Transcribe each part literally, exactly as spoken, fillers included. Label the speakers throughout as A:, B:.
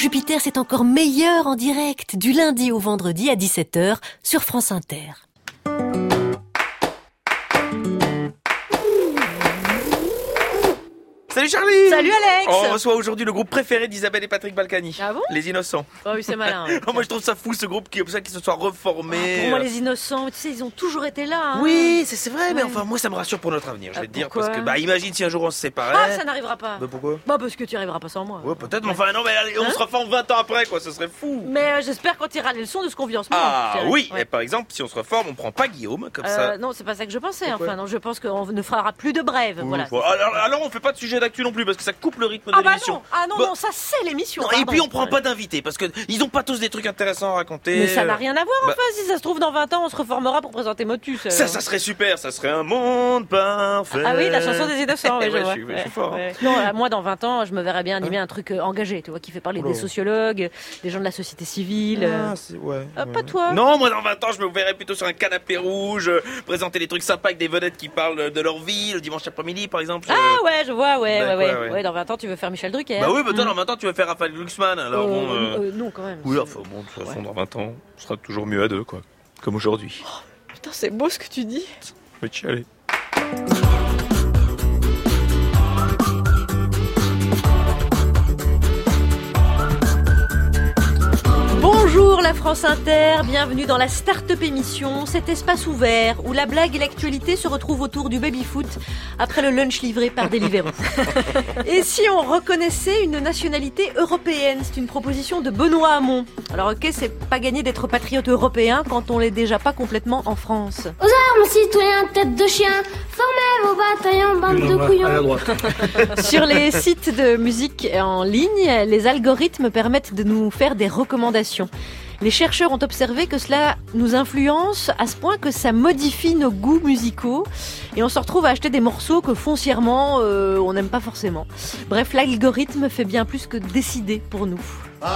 A: Jupiter, c'est encore meilleur en direct, du lundi au vendredi à dix-sept heures sur France Inter.
B: Salut Charlie.
C: Salut Alex.
B: On reçoit aujourd'hui le groupe préféré d'Isabelle et Patrick Balkany.
C: Ah bon?
B: Les Innocents.
C: Oh oui, c'est malin.
B: Moi je trouve ça fou ce groupe qui, comme ça, qui se soit reformé.
C: Ah, pour moi, les Innocents, tu sais, ils ont toujours été là. Hein.
B: Oui, c'est, c'est vrai, ouais. Mais
C: Ouais.
B: enfin moi ça me rassure pour notre avenir, je vais
C: Ah,
B: te dire.
C: pourquoi?
B: Parce que bah imagine si un jour on se séparait.
C: Ah, ça n'arrivera pas.
B: Bah pourquoi?
C: Bah parce que tu n'y arriveras pas sans moi.
B: Ouais, peut-être, mais enfin non, mais allez, on
C: Hein?
B: se reforme vingt ans après, quoi, ce serait fou.
C: Mais euh, j'espère qu'on tirera les leçons de ce qu'on vit en ce moment.
B: Ah
C: je dirais.
B: oui,
C: Ouais.
B: et par exemple, si on se reforme, on prend pas Guillaume, comme
C: Euh,
B: ça.
C: non, c'est pas ça que je pensais.
B: Pourquoi?
C: Enfin, non, je pense qu'on ne fera plus de brèves.
B: Ouh,
C: Voilà.
B: bon, alors, alors on fait pas de sujet d'actu non plus, parce que ça coupe le rythme de
C: Ah bah
B: l'émission.
C: non, ah non,
B: Bah,
C: non, ça c'est l'émission.
B: non, et
C: pardon.
B: puis on prend
C: Ouais.
B: pas d'invités, parce que ils ont pas tous des trucs intéressants à raconter.
C: Mais ça n'a rien à voir.
B: Bah-
C: Enfin, si ça se trouve dans vingt ans, on se reformera pour présenter Motus. euh.
B: Ça, ça serait super, ça serait un monde parfait.
C: Ah oui, la chanson des Innocents, ouais,
B: Ouais,
C: je
B: je
C: vois.
B: suis- je suis fort, hein.
C: Non, euh, moi, dans vingt ans, je me verrais bien animer un truc euh, engagé, tu vois, qui fait parler
B: Oula.
C: des sociologues, des gens de la société civile. euh.
B: Ah, c'est, ouais,
C: Ah,
B: ouais.
C: pas toi.
B: Non, moi dans vingt ans, je me verrais plutôt sur un canapé rouge, euh, présenter des trucs sympas avec des vedettes qui parlent de leur vie, le dimanche après-midi par exemple.
C: Ah
B: euh,
C: ouais, je vois, ouais,
B: Bah,
C: ouais,
B: quoi,
C: ouais,
B: ouais.
C: ouais. Dans vingt ans, tu veux faire Michel Drucker.
B: Bah oui, bah toi,
C: Mm.
B: dans vingt ans, tu vas faire Raphaël Glucksmann, alors
C: Euh,
B: bon. euh,
C: euh, non, quand même.
B: Oui, enfin bon, de toute façon,
C: Ouais.
B: dans vingt ans, on sera toujours mieux à deux, quoi. Comme aujourd'hui.
C: Putain, c'est beau ce que tu dis.
B: Je vais te chialer.
C: Bonjour la France Inter, bienvenue dans la Start-up émission, cet espace ouvert où la blague et l'actualité se retrouvent autour du baby-foot après le lunch livré par Deliveroo. Et si on reconnaissait une nationalité européenne? C'est une proposition de Benoît Hamon. Alors ok, c'est pas gagné d'être patriote européen quand on l'est déjà pas complètement en France.
D: Aux armes, citoyens, tête de chien, formez vos bataillons, bande de couillons.
C: Sur les sites de musique en ligne, les algorithmes permettent de nous faire des recommandations. Les chercheurs ont observé que cela nous influence à ce point que ça modifie nos goûts musicaux et on se retrouve à acheter des morceaux que foncièrement euh, on n'aime pas forcément. Bref, l'algorithme fait bien plus que décider pour nous.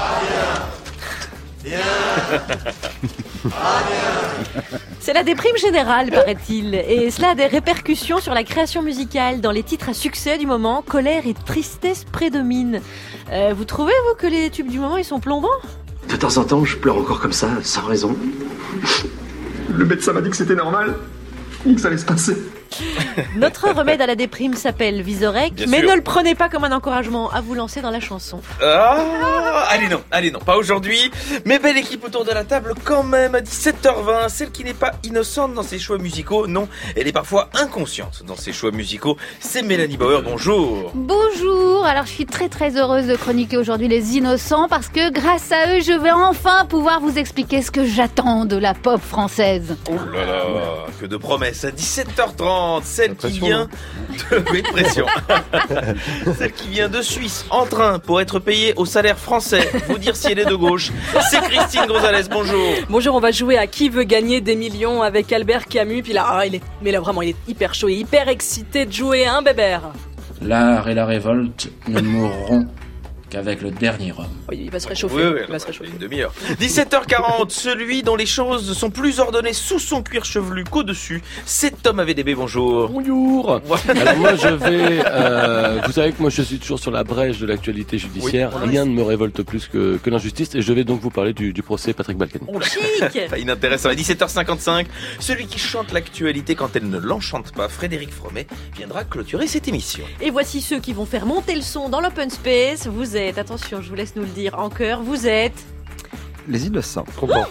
C: C'est la déprime générale, paraît-il, et cela a des répercussions sur la création musicale. Dans les titres à succès du moment, colère et tristesse prédominent. Euh, vous trouvez, vous, que les tubes du moment, ils sont plombants?
E: De temps en temps, je pleure encore comme ça, sans raison.
F: Le médecin m'a dit que c'était normal, que ça allait se passer.
C: Notre remède à la déprime s'appelle Visorec,
B: Bien
C: mais
B: sûr.
C: ne le prenez pas comme un encouragement à vous lancer dans la chanson.
B: Ah, allez non, allez non, pas aujourd'hui. Mais belle équipe autour de la table quand même à dix-sept heures vingt. Celle qui n'est pas innocente dans ses choix musicaux, non, elle est parfois inconsciente dans ses choix musicaux. C'est Mélanie Bauer, bonjour.
G: Bonjour, alors je suis très très heureuse de chroniquer aujourd'hui les Innocents parce que grâce à eux, je vais enfin pouvoir vous expliquer ce que j'attends de la pop française.
B: Oh là là, que de promesses. À dix-sept heures trente, celle qui
H: Pression,
B: vient de... Oui, de pression. Celle qui vient de Suisse en train pour être payée au salaire français. Vous dire si elle est de gauche. C'est Christine Gonzalez, bonjour.
I: Bonjour, on va jouer à Qui veut gagner des millions avec Albert Camus. Puis là, ah, il est, mais là vraiment, il est hyper chaud et hyper excité de jouer, hein, bébert?
J: L'art et la révolte ne mourront qu'avec le dernier homme.
I: Oui, il va se réchauffer.
B: Oui, oui,
I: il va se réchauffer.
B: une demi-heure. dix-sept heures quarante, celui dont les choses sont plus ordonnées sous son cuir chevelu qu'au-dessus, c'est Tom A V D B, bonjour.
H: Bonjour.
B: Voilà.
H: Alors moi je vais, euh, vous savez que moi je suis toujours sur la brèche de l'actualité judiciaire.
B: Oui, on a-
H: Rien ne me révolte plus que, que l'injustice et je vais donc vous parler du, du procès Patrick Balkany.
C: Oh, chic.
B: Pas inintéressant. À dix-sept heures cinquante-cinq, celui qui chante l'actualité quand elle ne l'enchante pas, Frédéric Fromet, viendra clôturer cette émission.
C: Et voici ceux qui vont faire monter le son dans l'open space. Vous êtes, attention, je vous laisse nous le dire en chœur, vous êtes...
K: Les Innocents.
H: Content.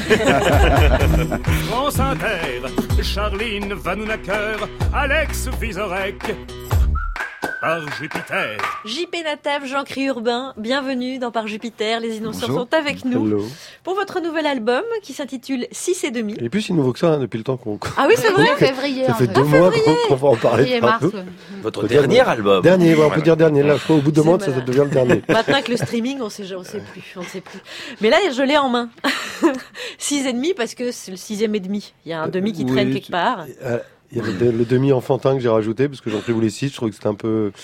L: France Inter, Charline Vanhoenacker, Alex Vizorek, par Jupiter.
C: J P Nataf, Jean-Cri Urbain, bienvenue dans Par Jupiter. Les Innocents
K: Bonjour.
C: sont avec nous
K: Hello.
C: pour votre nouvel album qui s'intitule six et demi.
K: Il est plus si nouveau que ça hein, depuis le temps qu'on.
C: Ah oui, c'est vrai.
G: Février,
K: Ça
G: en
K: fait
G: fait.
K: deux mois qu'on, qu'on va en parler.
G: Février, mars.
K: partout.
G: ouais.
B: Votre
K: Faut dire-
B: dernier album.
K: Dernier, ouais, on peut
B: Voilà.
K: dire dernier. Là, je crois, au bout de deux
C: C'est
K: mois, ça, ça
C: malin.
K: devient le dernier.
C: Maintenant avec le streaming, on sait, on sait plus, on sait plus. Mais là, je l'ai en main. Six et demi parce que c'est le sixième et demi. Il y a un demi qui
K: Oui,
C: traîne
K: tu-
C: quelque part.
K: Euh, Il y avait le, le demi enfantin que j'ai rajouté parce que j'en pris vous les six. Je trouvais que c'était un peu.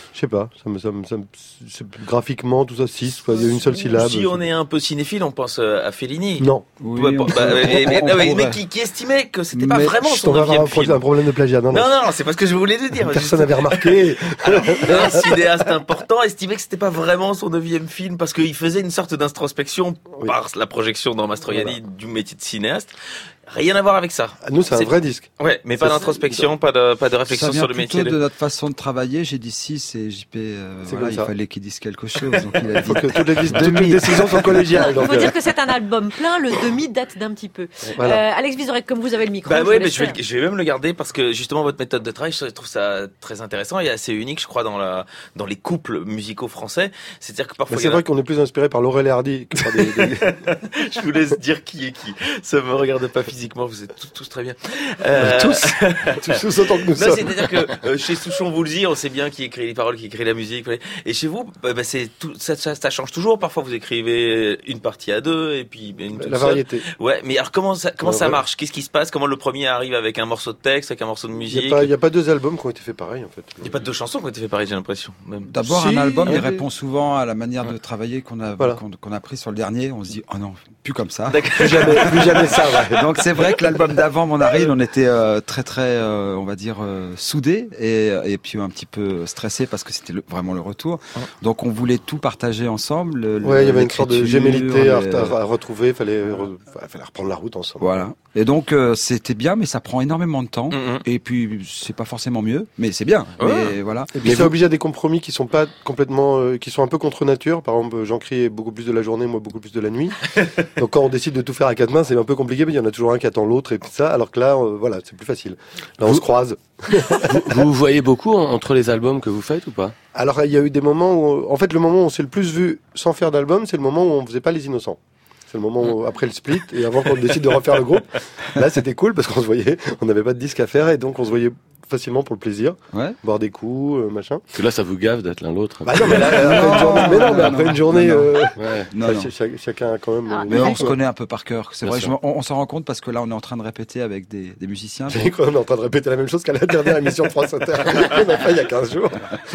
K: Je sais pas, ça me, ça me, ça me, c'est, graphiquement, tout ça, six, il y a une seule syllabe.
B: Si on est un peu cinéphile, on pense à Fellini.
K: Non.
B: Oui, bah, bah, mais, mais, non, mais, mais qui, qui estimait que c'était pas vraiment son neuvième film.
K: Un problème de plagiat. Non,
B: non, non, non c'est pas ce que je voulais te dire.
K: Personne n'avait remarqué.
B: Alors, un cinéaste important estimait que c'était pas vraiment son neuvième film parce qu'il faisait une sorte d'introspection oui. par la projection dans Mastroianni voilà. du métier de cinéaste. Rien à voir avec ça.
K: Nous, c'est, c'est un vrai disque.
B: Ouais, mais pas d'introspection, pas de, pas de réflexion sur le métier.
M: Ça vient plutôt de notre façon de travailler. J'ai dit six et J P, euh, voilà, il fallait qu'il dise quelque chose. Donc il a dit
K: que toutes les, toutes les décisions sont collégiales.
C: Il faut dire que c'est un album plein. Le demi date d'un petit peu. Voilà. Euh, Alex Vizorek, comme vous avez le micro.
B: Bah ouais, mais je vais, je vais même le garder parce que justement votre méthode de travail, je trouve ça très intéressant et assez unique, je crois, dans la, dans les couples musicaux français. C'est-à-dire que parfois.
K: Mais c'est vrai a... qu'on est plus inspiré par Laurel et Hardy que par des. des...
B: Je vous laisse dire qui est qui. Ça me regarde pas physiquement. Vous êtes tous, tous très bien.
K: Euh... Tous. tous autant que nous non, sommes.
B: C'est-à-dire que euh, chez Souchon Woolsey, on sait bien qui écrit les paroles, qui écrit la musique. Et chez vous, bah, bah, c'est tout, ça, ça, ça change toujours. Parfois, vous écrivez une partie à deux et puis une toute
K: la variété.
B: Seule. Ouais, mais alors comment ça, comment ouais, ça ouais. marche? Qu'est-ce qui se passe? Comment le premier arrive avec un morceau de texte, avec un morceau de musique?
K: Il n'y a, a pas deux albums qui ont été faits pareil, en fait.
B: Il n'y a pas deux chansons qui ont été faites pareil, j'ai l'impression. Même.
M: D'abord,
K: si,
M: un album, il
K: oui.
M: répond souvent à la manière de travailler qu'on a,
K: voilà.
M: qu'on, qu'on a pris sur le dernier. On se dit, oh non, plus comme ça.
K: Plus jamais, plus jamais ça, ouais.
M: Donc c'est vrai que l'album d'avant, Mon Aril, on était euh, très très, euh, on va dire, euh, soudés et, et puis un petit peu stressés parce que c'était le, vraiment le retour. Ouais. Donc on voulait tout partager ensemble. Le,
K: ouais, il y avait une sorte de gémellité les... à, à retrouver, il fallait, re... fallait reprendre la route ensemble.
M: Voilà. Et donc euh, c'était bien, mais ça prend énormément de temps. Mm-hmm. Et puis c'est pas forcément mieux, mais c'est bien. Ouais. Mais voilà.
K: Et puis c'est obligé à des compromis qui sont pas complètement, euh, qui sont un peu contre nature. Par exemple, Jean-Cri est beaucoup plus de la journée, moi beaucoup plus de la nuit. Donc quand on décide de tout faire à quatre mains, c'est un peu compliqué, mais il y en a toujours un qui attend l'autre et tout ça. Alors que là, euh, voilà, c'est plus facile. Là, on
H: vous,
K: se croise.
H: vous, vous voyez beaucoup entre les albums que vous faites ou pas?
K: Alors il y a eu des moments où, en fait, le moment où on s'est le plus vu sans faire d'album, c'est le moment où on faisait pas Les Innocents. C'est le moment où, après le split et avant qu'on décide de refaire le groupe. Là, c'était cool parce qu'on se voyait, on n'avait pas de disque à faire et donc on se voyait facilement pour le plaisir,
M: ouais.
K: boire des coups, euh, machin.
H: Parce que là, ça vous gave d'être l'un l'autre.
K: Bah non, mais, là, après une journée, mais non, mais après une journée,
M: non, non.
K: Euh,
M: ouais. non,
K: ça,
M: non.
K: Ch- chacun a quand même.
M: Ah,
K: euh,
M: mais on se connaît un peu par cœur. C'est
K: Bien
M: vrai,
K: sûr.
M: je, on, on s'en rend compte parce que là, on est en train de répéter avec des, des musiciens.
K: J'ai cru qu'on est en train de répéter la même chose qu'à la dernière émission de France Inter. On a fait il y a quinze jours.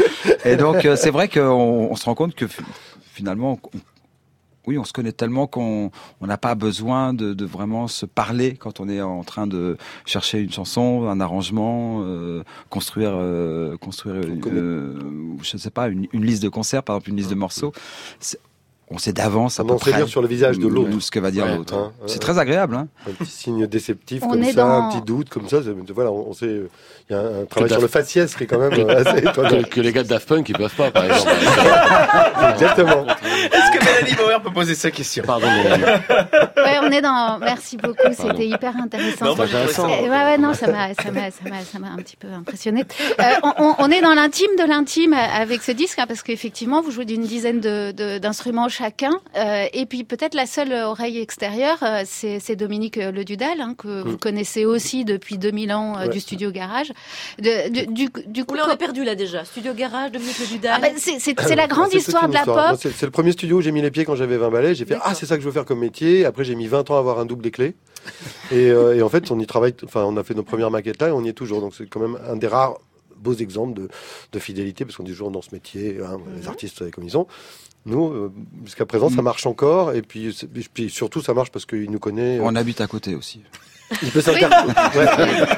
M: Et donc, euh, c'est vrai qu'on on se rend compte que finalement. On, Oui, on se connaît tellement qu'on on n'a pas besoin de, de vraiment se parler quand on est en train de chercher une chanson, un arrangement, euh, construire, euh, construire, euh, je ne sais pas, une, une liste de concerts, par exemple une liste de morceaux. C'est, on sait d'avance à
K: on
M: peu
K: près
M: lire
K: sur le visage de l'autre
M: ce que va dire
K: ouais,
M: l'autre.
K: hein,
M: c'est
K: euh,
M: très agréable. Hein.
K: Un petit signe déceptif
G: on
K: comme ça,
G: dans...
K: un petit doute comme ça. Voilà, on, on sait. Il y a un travail sur le faciès qui est quand même assez étonnant.
H: Que, que les gars de Daft Punk ils peuvent pas, par exemple.
K: Exactement.
B: Est-ce que Mélanie Bauer peut poser sa question?
H: Pardon, Mélanie.
G: Ouais, on est dans. Merci beaucoup, c'était Pardon. hyper intéressant.
B: Non, moi, intéressant.
G: Ouais, ouais, non, ça m'a, ça m'a, ça m'a, ça m'a un petit peu impressionné. Euh, on, on est dans l'intime de l'intime avec ce disque, hein, parce qu'effectivement, vous jouez d'une dizaine de, de, d'instruments chacun, euh, et puis peut-être la seule oreille extérieure, euh, c'est, c'est Dominique Le Dudal, hein, que mmh. vous connaissez aussi depuis deux mille ans euh, ouais. du Studio Garage. De, de, du, du coup,
C: là, on est perdu là déjà. Studio Garage, Dominique Le Dudal.
G: Ah, bah, c'est, c'est, c'est la grande
K: c'est
G: histoire de la
K: histoire.
G: pop.
K: Moi, c'est, c'est le premier studio où j'ai mis les pieds quand j'avais vingt balais. J'ai fait D'accord. ah c'est ça que je veux faire comme métier. Après j'ai mis vingt ans à avoir un double des clés. Et, euh, et en fait on y travaille. Enfin on a fait nos premières maquettes là et on y est toujours. Donc c'est quand même un des rares beaux exemples de, de fidélité parce qu'on est toujours dans ce métier. Hein, mm-hmm. Les artistes comme ils sont. Nous, euh, jusqu'à présent, mm. ça marche encore. Et puis, et puis surtout, ça marche parce qu'il nous connaît.
M: On euh... habite à côté aussi.
K: Il peut s'interposer. Oui. Ouais.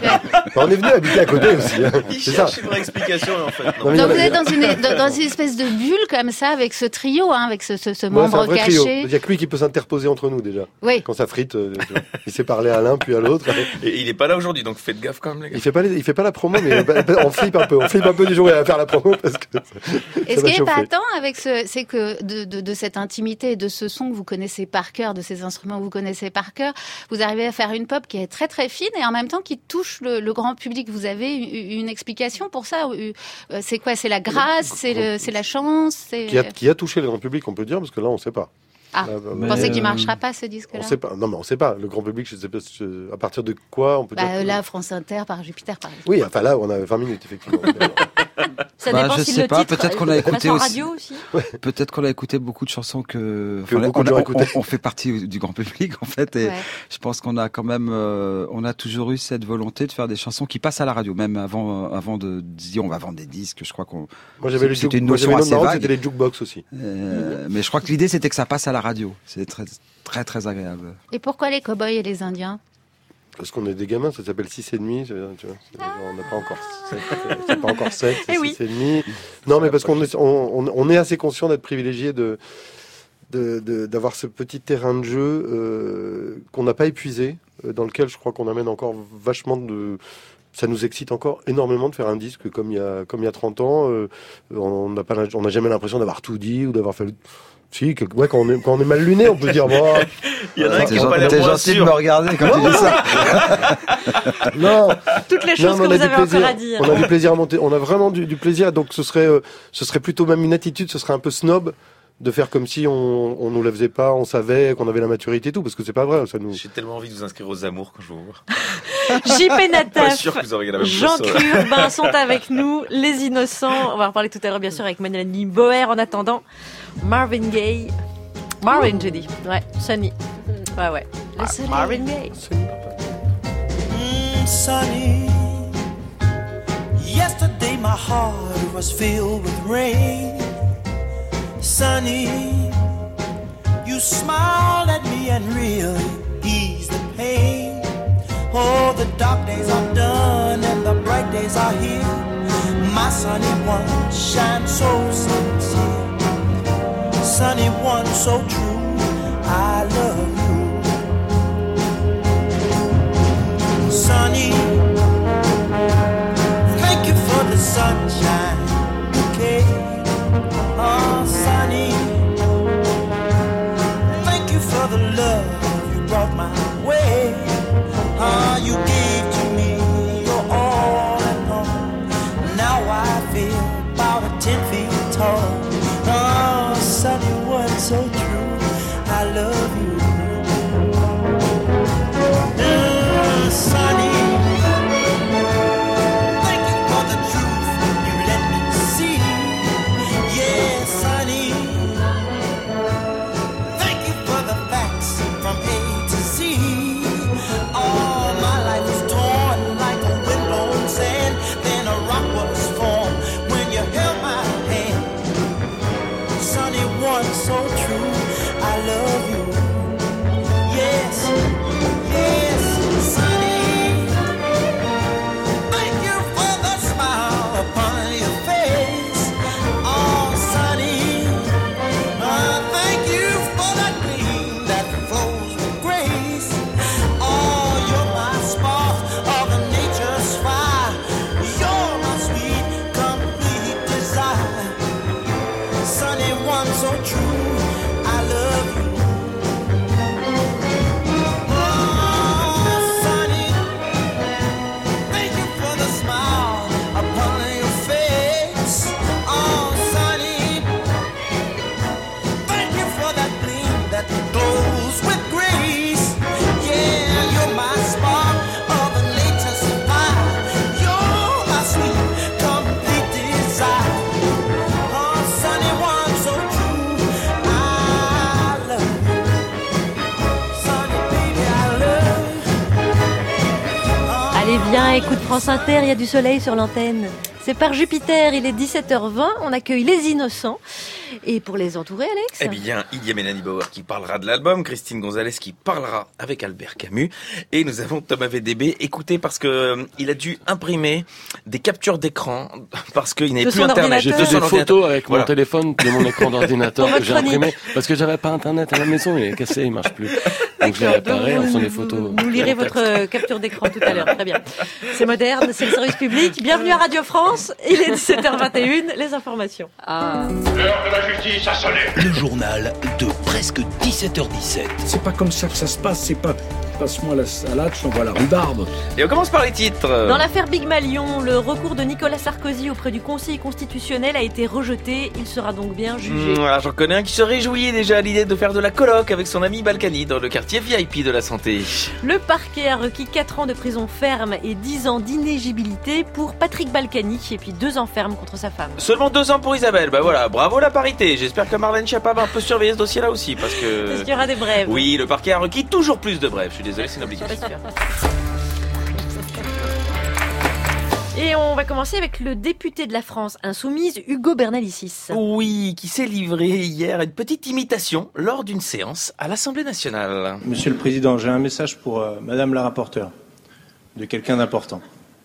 K: On est venu habiter à côté aussi. Hein.
B: Il
K: c'est
B: cherche
K: ça.
B: une vraie explication en fait.
G: Non. Donc vous êtes dans une, dans, dans une espèce de bulle comme ça avec ce trio, hein, avec ce, ce, ce membre
K: ouais, c'est un vrai
G: caché.
K: Trio. Il n'y a que lui qui peut s'interposer entre nous déjà.
G: Oui.
K: Quand ça frite, euh, il sait parler à l'un puis à l'autre.
B: Et il n'est pas là aujourd'hui, donc faites gaffe quand même les gars.
K: Il fait pas, les, il fait pas la promo, mais on flippe un peu. On flippe un peu du jour où il va faire la promo parce que.
G: Et ce qui est épatant avec ce, c'est que de, de, de cette intimité et de ce son que vous connaissez par cœur, de ces instruments que vous connaissez par cœur, vous arrivez à faire une pop qui est très très fine et en même temps qui touche le, le grand public. Vous avez une, une explication pour ça? C'est quoi? C'est la grâce? C'est, le, c'est la chance? C'est...
K: Qui, a, qui a touché le grand public, on peut dire, parce que là, on ne sait pas.
G: Ah,
K: là,
G: vous pensez euh... qu'il ne marchera pas ce disque-là?
K: On sait pas. Non, mais on ne sait pas. Le grand public, je ne sais pas à partir de quoi on peut
G: bah,
K: dire.
G: Là, que... France Inter par Jupiter, par exemple.
K: Oui, enfin là, on a vingt minutes, effectivement.
C: Ça
M: bah,
C: dépend
M: je
C: si
M: sais
C: le
M: pas,
C: titre
M: peut-être qu'on a écouté
C: passe en
M: aussi.
C: radio aussi.
M: Peut-être qu'on a écouté beaucoup de chansons que,
K: Que
M: enfin,
K: beaucoup
M: on,
K: de gens
M: on,
K: écoutaient.
M: on, on fait partie du grand public en fait, et
G: Ouais.
M: je pense qu'on a quand même, euh, on a toujours eu cette volonté de faire des chansons qui passent à la radio, même avant, avant de dire on va vendre des disques. Je crois qu'on.
K: Moi j'avais les
M: c'était
K: juke-
M: une
K: moi, j'avais
M: notion
K: une autre
M: assez
K: marrante,
M: vague.
K: c'était les jukebox aussi.
M: Euh, mais je crois que l'idée c'était que ça passe à la radio. C'est très, très, très agréable.
G: Et pourquoi les cow-boys et les Indiens?
K: Parce qu'on est des gamins, ça s'appelle six et demi, tu vois, c'est- on n'a pas encore sept, c'est pas encore sept, c'est
C: Eh oui.
K: six et demi. Non, mais parce qu'on est, on, on- on est assez conscient d'être privilégié de, de, de- d'avoir ce petit terrain de jeu euh, qu'on n'a pas épuisé, euh, dans lequel je crois qu'on amène encore vachement de. Ça nous excite encore énormément de faire un disque comme il y a, comme il y a trente ans. Euh, on n'a pas, on n'a jamais l'impression d'avoir tout dit ou d'avoir fallu. Si, que- ouais, quand on est, quand on est mal luné, on peut dire bon.
B: Il y en a
K: euh,
B: qui
M: T'es
B: ont pas
M: gen-
B: l'air
M: t'es
B: moins
M: gentil de
B: sûrs.
M: me regarder quand tu dis ça.
K: Non.
C: Toutes les
K: Non,
C: choses
K: mais
C: que
K: on a
C: vous
K: du
C: avez
K: plaisir.
C: encore à dire.
K: On a du plaisir à monter. On a vraiment du, du plaisir. Donc ce serait, euh, ce serait plutôt même une attitude. Ce serait un peu snob de faire comme si on, on nous la faisait pas, on savait qu'on avait la maturité et tout, parce que c'est pas vrai. Ça nous.
B: J'ai tellement envie de vous inscrire aux amours quand je vous vois.
C: J P
B: Pas
C: Nataf,
B: sûr que vous aurez la même
C: Jean
B: chose.
C: Urbain sont avec nous, les innocents. On va en reparler tout à l'heure, bien sûr, avec Mélanie Boer. En attendant, Marvin Gaye. Marvin, j'ai dit. Ouais, Sunny. Ouais, ouais.
G: Le soleil.
C: Marvin Gaye.
N: Mm, sunny. Yesterday my heart was filled with rain. Sunny, you smiled at me and really eased the pain. Oh, the dark days are done and the bright days are here. My sunny one shines so sincere. Sunny one so true, I love you. Sunny, thank you for the sunshine bouquet. Oh, sunny, thank you for the love you brought my way. Ah, you gave to me your all and all. Now I feel about a ten feet tall. Oh, sunny one so true, I love you. Mm, sunny, thank you for the truth you let me see. Yeah, sunny, thank you for the facts from A to Z. All my life was torn like a windblown sand. Then a rock was formed when you held my hand. Sunny one so true, I love you. Yes, yes, sunny. Thank you for the smile upon your face. Oh, sunny. Uh, thank you for that gleam that flows with grace. Oh, you're my spark of nature's fire. You're my sweet, complete desire. Sunny one so true, I love you. Oh, sunny, thank you for the smile upon your face. Oh, sunny, thank you for that gleam that glows with grace. Yeah, you're my spark of nature's fire. You're my sweet, complete desire. Oh, sunny one so true, I love you. Sunny baby, I love you.
C: Allez, viens, écoute France Inter, il y a du soleil sur l'antenne. C'est par Jupiter, il est dix-sept heures vingt, on accueille les innocents. Et pour les entourer, Alex?
B: Eh bien, il y a Mélanie Bauer qui parlera de l'album, Christine Gonzalez qui parlera avec Albert Camus, et nous avons Thomas V D B. Écoutez, parce que euh, il a dû imprimer des captures d'écran parce qu'il n'avait
C: De
B: plus
C: son
B: internet.
H: J'ai
C: ordinateur.
H: fait
B: De son
H: des
B: ordinateur.
H: photos avec
B: Voilà.
H: mon téléphone de mon écran d'ordinateur
C: Pour
H: que
C: votre
H: j'ai
C: chronique.
H: imprimé parce que j'avais pas internet à la maison, il est cassé, il marche plus. Donc je l'ai réparé en faisant des photos.
C: Vous, vous lirez votre euh, capture d'écran tout à l'heure, très bien. C'est moderne, c'est le service public. Bienvenue à Radio France, il est dix-sept heures vingt et une, les informations.
I: Ah.
L: L'heure de la justice a sonné.
O: Le journal de presque dix-sept heures dix-sept.
P: C'est pas comme ça que ça se passe, c'est pas
H: passe-moi la salade, je t'envoie la rhubarbe.
B: Et on commence par les titres.
C: Dans l'affaire Big Malion, le recours de Nicolas Sarkozy auprès du Conseil constitutionnel a été rejeté. Il sera donc bien jugé.
B: Mmh, alors j'en connais un qui se réjouit déjà à l'idée de faire de la coloc avec son ami Balkany dans le quartier V I P de la santé.
C: Le parquet a requis quatre ans de prison ferme et dix ans d'inéligibilité pour Patrick Balkany et puis deux ans ferme contre sa femme.
B: Seulement deux ans pour Isabelle, bah voilà, bravo la parité. J'espère que Marlène Schiappa va un peu surveiller ce dossier-là aussi parce que...
C: Parce qu'il y aura des brèves.
B: Oui, le parquet a requis toujours plus de brèves. Je suis désolé, c'est une obligation.
C: Et on va commencer avec le député de la France insoumise, Ugo Bernalicis.
B: Oui, qui s'est livré hier à une petite imitation lors d'une séance à l'Assemblée nationale.
O: Monsieur le Président, j'ai un message pour euh, Madame la rapporteure, de quelqu'un d'important.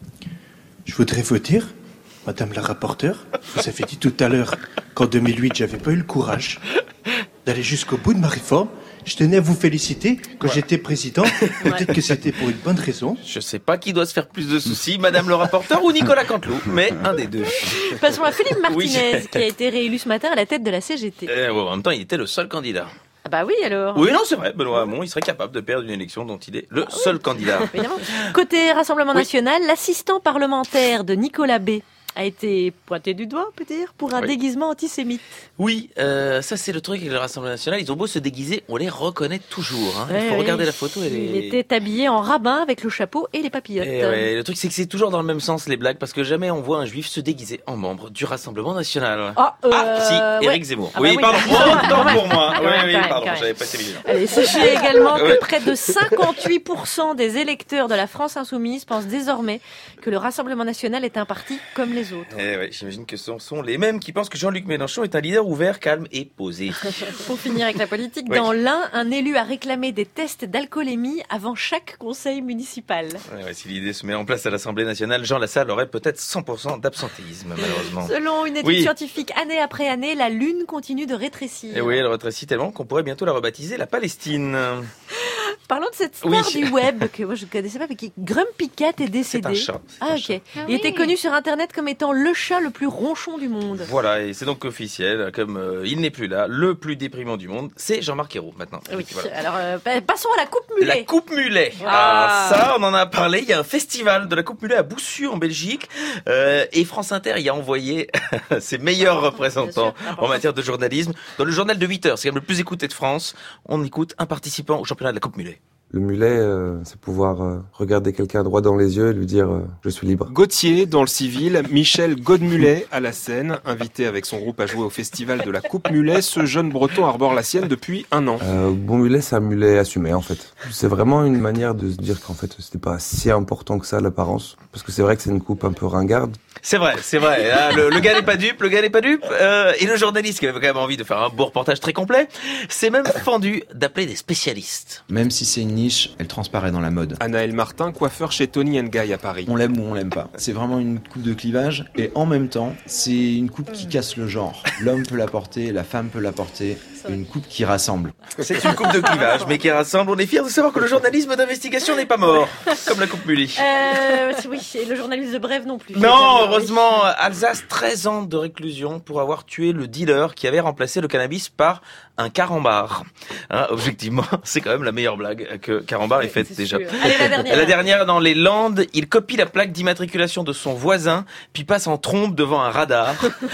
O: Je voudrais vous dire, Madame la rapporteure, vous avez dit tout à l'heure qu'en deux mille huit, j'avais pas eu le courage d'aller jusqu'au bout de ma réforme. Je tenais à vous féliciter quand ouais. j'étais président. Peut-être ouais. que c'était pour une bonne raison.
B: Je sais pas qui doit se faire plus de soucis, Madame le rapporteur ou Nicolas Canteloup, mais un des deux.
C: Passons à Philippe Martinez, oui. qui a été réélu ce matin à la tête de la C G T.
B: Euh, ouais, en même temps, il était le seul candidat.
C: Ah bah oui alors.
B: Oui, non, c'est vrai. Benoît Hamon, il serait capable de perdre une élection dont il est le ah, seul oui. candidat.
C: Évidemment. Côté Rassemblement
B: oui.
C: national, l'assistant parlementaire de Nicolas B a été pointé du doigt, on peut dire, pour un oui. déguisement antisémite.
B: Oui, euh, ça c'est le truc avec le Rassemblement national. Ils ont beau se déguiser, on les reconnaît toujours. Hein.
C: Ouais,
B: il faut
C: oui.
B: regarder la photo. Elle
C: il
B: est...
C: était habillé en rabbin avec le chapeau et les papillotes.
B: Et ouais, le truc c'est que c'est toujours dans le même sens les blagues, parce que jamais on voit un juif se déguiser en membre du Rassemblement national.
C: Ah, euh,
B: ah si, Éric
C: ouais.
B: Zemmour.
C: Ah bah
B: oui,
C: oui,
B: pardon,
C: bah,
B: autant pour moi.
C: Ah,
B: oui,
C: même,
B: oui,
C: même,
B: pardon,
C: même.
B: j'avais pas été vigilant.
C: Allez, sachez également que près de cinquante-huit pour cent des électeurs de la France insoumise pensent désormais que le Rassemblement national est un parti comme les autres.
B: Eh ouais, j'imagine que ce sont les mêmes qui pensent que Jean-Luc Mélenchon est un leader ouvert, calme et posé.
C: Pour finir avec la politique,
B: oui.
C: dans l'Ain, un élu a réclamé des tests d'alcoolémie avant chaque conseil municipal.
B: Ouais, ouais, si l'idée se met en place à l'Assemblée nationale, Jean Lassalle aurait peut-être cent pour cent d'absentéisme, malheureusement.
C: Selon une étude
B: oui.
C: scientifique, année après année, la Lune continue de rétrécir.
B: Et oui, elle rétrécit tellement qu'on pourrait bientôt la rebaptiser la Palestine.
C: Parlons de cette star oui. du web que moi je ne connaissais pas, mais qui Grumpy Cat est décédé.
B: C'est un chat. C'est
C: ah
B: un
C: ok.
B: chat.
C: Ah, Il oui. était connu sur Internet comme étant le chat le plus ronchon du monde.
B: Voilà, et c'est donc officiel, comme euh, il n'est plus là, le plus déprimant du monde, c'est Jean-Marc Ayrault maintenant.
C: Oui.
B: Voilà.
C: Alors euh, passons à la coupe mulet.
B: La coupe mulet. Ah. Ah, ça, on en a parlé. Il y a un festival de la coupe mulet à Boussu en Belgique, euh, et France Inter y a envoyé ses meilleurs représentants en matière de journalisme dans le journal de huit heures. C'est quand même le plus écouté de France. On écoute un participant au championnat de la coupe mulet.
P: Le mulet, euh, c'est pouvoir euh, regarder quelqu'un droit dans les yeux et lui dire euh, « je suis libre ».
Q: Gauthier, dans le civil, Michel Godmulet à la scène, invité avec son groupe à jouer au festival de la Coupe Mulet, ce jeune breton arbore la sienne depuis un an.
P: Euh, bon mulet, c'est un mulet assumé en fait. C'est vraiment une manière de se dire qu'en fait c'était pas si important que ça l'apparence, parce que c'est vrai que c'est une coupe un peu ringarde.
B: C'est vrai, c'est vrai. Hein, le, le gars n'est pas dupe, le gars n'est pas dupe. Euh, et le journaliste qui avait quand même envie de faire un beau reportage très complet, s'est même fendu d'appeler des spécialistes.
R: Même si c'est une niche, elle transparaît dans la mode.
Q: Anaël Martin, coiffeur chez Tony and Guy à Paris.
R: On l'aime ou on l'aime pas. C'est vraiment une coupe de clivage et en même temps, c'est une coupe qui casse le genre. L'homme peut la porter, la femme peut la porter. Une coupe qui rassemble.
B: C'est une coupe de clivage, mais qui rassemble. On est fiers de savoir que le journalisme d'investigation n'est pas mort, comme la coupe mulet.
C: Euh, oui, et le journaliste de Brève non plus.
B: Non, heureusement, Alsace, treize ans de réclusion pour avoir tué le dealer qui avait remplacé le cannabis par un carambar. Hein, objectivement, c'est quand même la meilleure blague que carambar ait faite déjà.
C: Allez, la dernière.
B: La dernière, dans les Landes, il copie la plaque d'immatriculation de son voisin, puis passe en trompe devant un radar.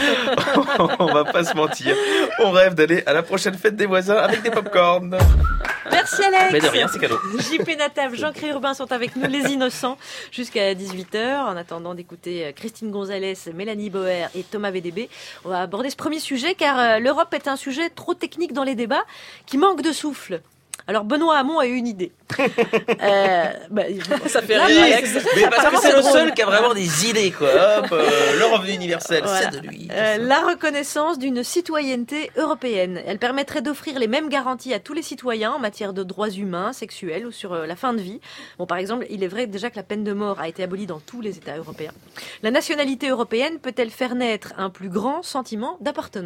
B: On va pas se mentir. On rêve d'aller à la prochaine fête des voisins avec des pop-corn.
C: Merci Alex.
B: Mais de rien, c'est cadeau.
C: J P Natav, Jean-Cré Urbain sont avec nous, les innocents, jusqu'à dix-huit heures. En attendant d'écouter Christine Gonzalez, Mélanie Boer et Thomas V D B, on va aborder ce premier sujet car l'Europe est un sujet trop technique dans les débats qui manque de souffle. Alors Benoît Hamon a eu une idée. euh, bah,
B: ça fait rire, Alex. Mais parce que c'est le seul qui a vraiment des idées, quoi. Hop, euh, le revenu universel, voilà. C'est de lui.
C: Euh, la reconnaissance d'une citoyenneté européenne. Elle permettrait d'offrir les mêmes garanties à tous les citoyens en matière de droits humains, sexuels ou sur euh, la fin de vie. Bon, par exemple, il est vrai déjà que la peine de mort a été abolie dans tous les États européens. La nationalité européenne peut-elle faire naître un plus grand sentiment d'appartenance ?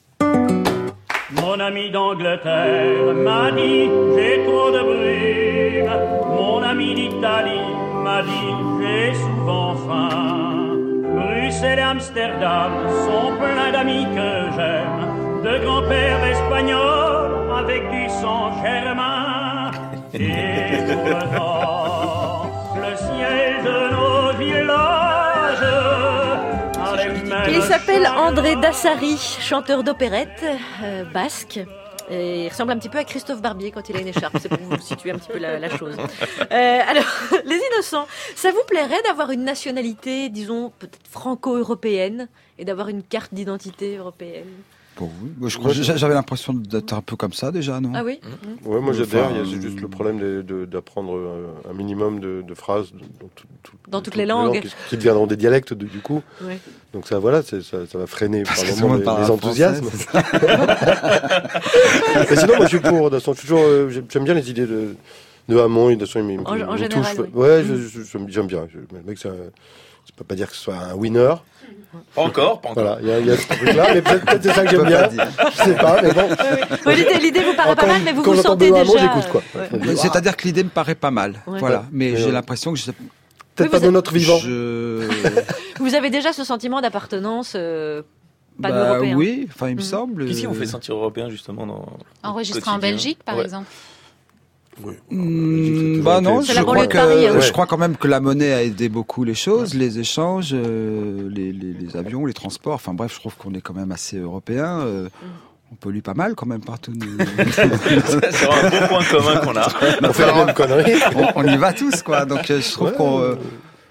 L: Mon ami d'Angleterre m'a dit j'ai trop de brume. Mon ami d'Italie m'a dit j'ai souvent faim. Bruxelles et Amsterdam sont pleins d'amis que j'aime, de grands-pères espagnols avec du sang germain. Et pourtant, le ciel de nos villages a les mêmes
C: Il s'appelle
L: chemins.
C: André Dassari, chanteur d'opérette euh, basque. Et il ressemble un petit peu à Christophe Barbier quand il a une écharpe, c'est pour vous situer un petit peu la, la chose. Euh, alors, les innocents, ça vous plairait d'avoir une nationalité, disons, peut-être franco-européenne, et d'avoir une carte d'identité européenne?
M: Pour vous. Moi, je crois, j'avais l'impression d'être un peu comme ça déjà, non?
C: Ah oui.
K: Ouais, moi j'adhère.
M: Enfin,
K: Il y a juste le problème de- de- d'apprendre un, un minimum de, de phrases dans, tout- tout-
C: Dans toutes les langues.
K: qui, qui deviendront des dialectes de- du coup.
C: Ouais.
K: Donc ça, voilà, c'est- ça, ça va freiner par
M: Parce que tout le
K: moments
M: monde
K: les,
M: parle
K: les
M: français,
K: enthousiasmes.
M: c'est ça.
K: Mais sinon, moi je suis pour. De toute façon, toujours, euh, j'aime j'aime bien les idées de, de Hamon. Et de toute façon, il me,
C: En-
K: il me
C: en général,
K: touche.
C: oui.
K: Ouais, je- je- je- j'aime bien. Je, le mec, c'est un- je peux pas dire que ce soit un winner.
B: Pas encore, pas encore.
K: Voilà, il y a, il y a ce truc-là, mais peut-être peut-être c'est ça que
M: Je
K: j'aime
M: peux pas
K: bien.
M: dire.
K: Je sais pas, mais bon.
C: Ouais, l'idée, l'idée vous paraît pas
K: Quand-
C: mal, mais vous
K: quand
C: vous
K: j'entends
C: sentez
K: Benoît Hamon,
C: déjà...
K: j'écoute, quoi.
C: Ouais.
K: Je me dis,
M: C'est-à-dire que l'idée me paraît pas mal.
C: Ouais.
M: Voilà. Mais
K: Mais
M: j'ai
K: ouais.
M: l'impression que je...
K: Peut-être
C: Oui,
K: pas
C: vous
K: de
C: êtes-
K: notre vivant.
M: je...
C: Vous avez déjà ce sentiment d'appartenance euh,
M: Bah,
C: pan-européen.
M: oui, enfin il me
C: Mhm.
M: semble.
B: Qu'est-ce qui vous
M: euh,
B: fait sentir européen justement dans
G: Enregistré
B: au
G: en
B: quotidien
G: Belgique, par
B: Ouais.
G: exemple.
M: Hmm, bah non,
C: C'est
M: je
C: la banlieue
M: crois
C: de
M: que
C: Paris, hein.
M: je crois quand même que la monnaie a aidé beaucoup les choses, les échanges, euh, les, les, les avions, les transports. Enfin bref, je trouve qu'on est quand même assez européen. euh, On pollue pas mal quand même partout. nous.
B: C'est un bon point commun qu'on a.
K: On fait la même connerie.
M: on, on y va tous, quoi. Donc euh, je trouve
K: Ouais.
M: qu'on, euh,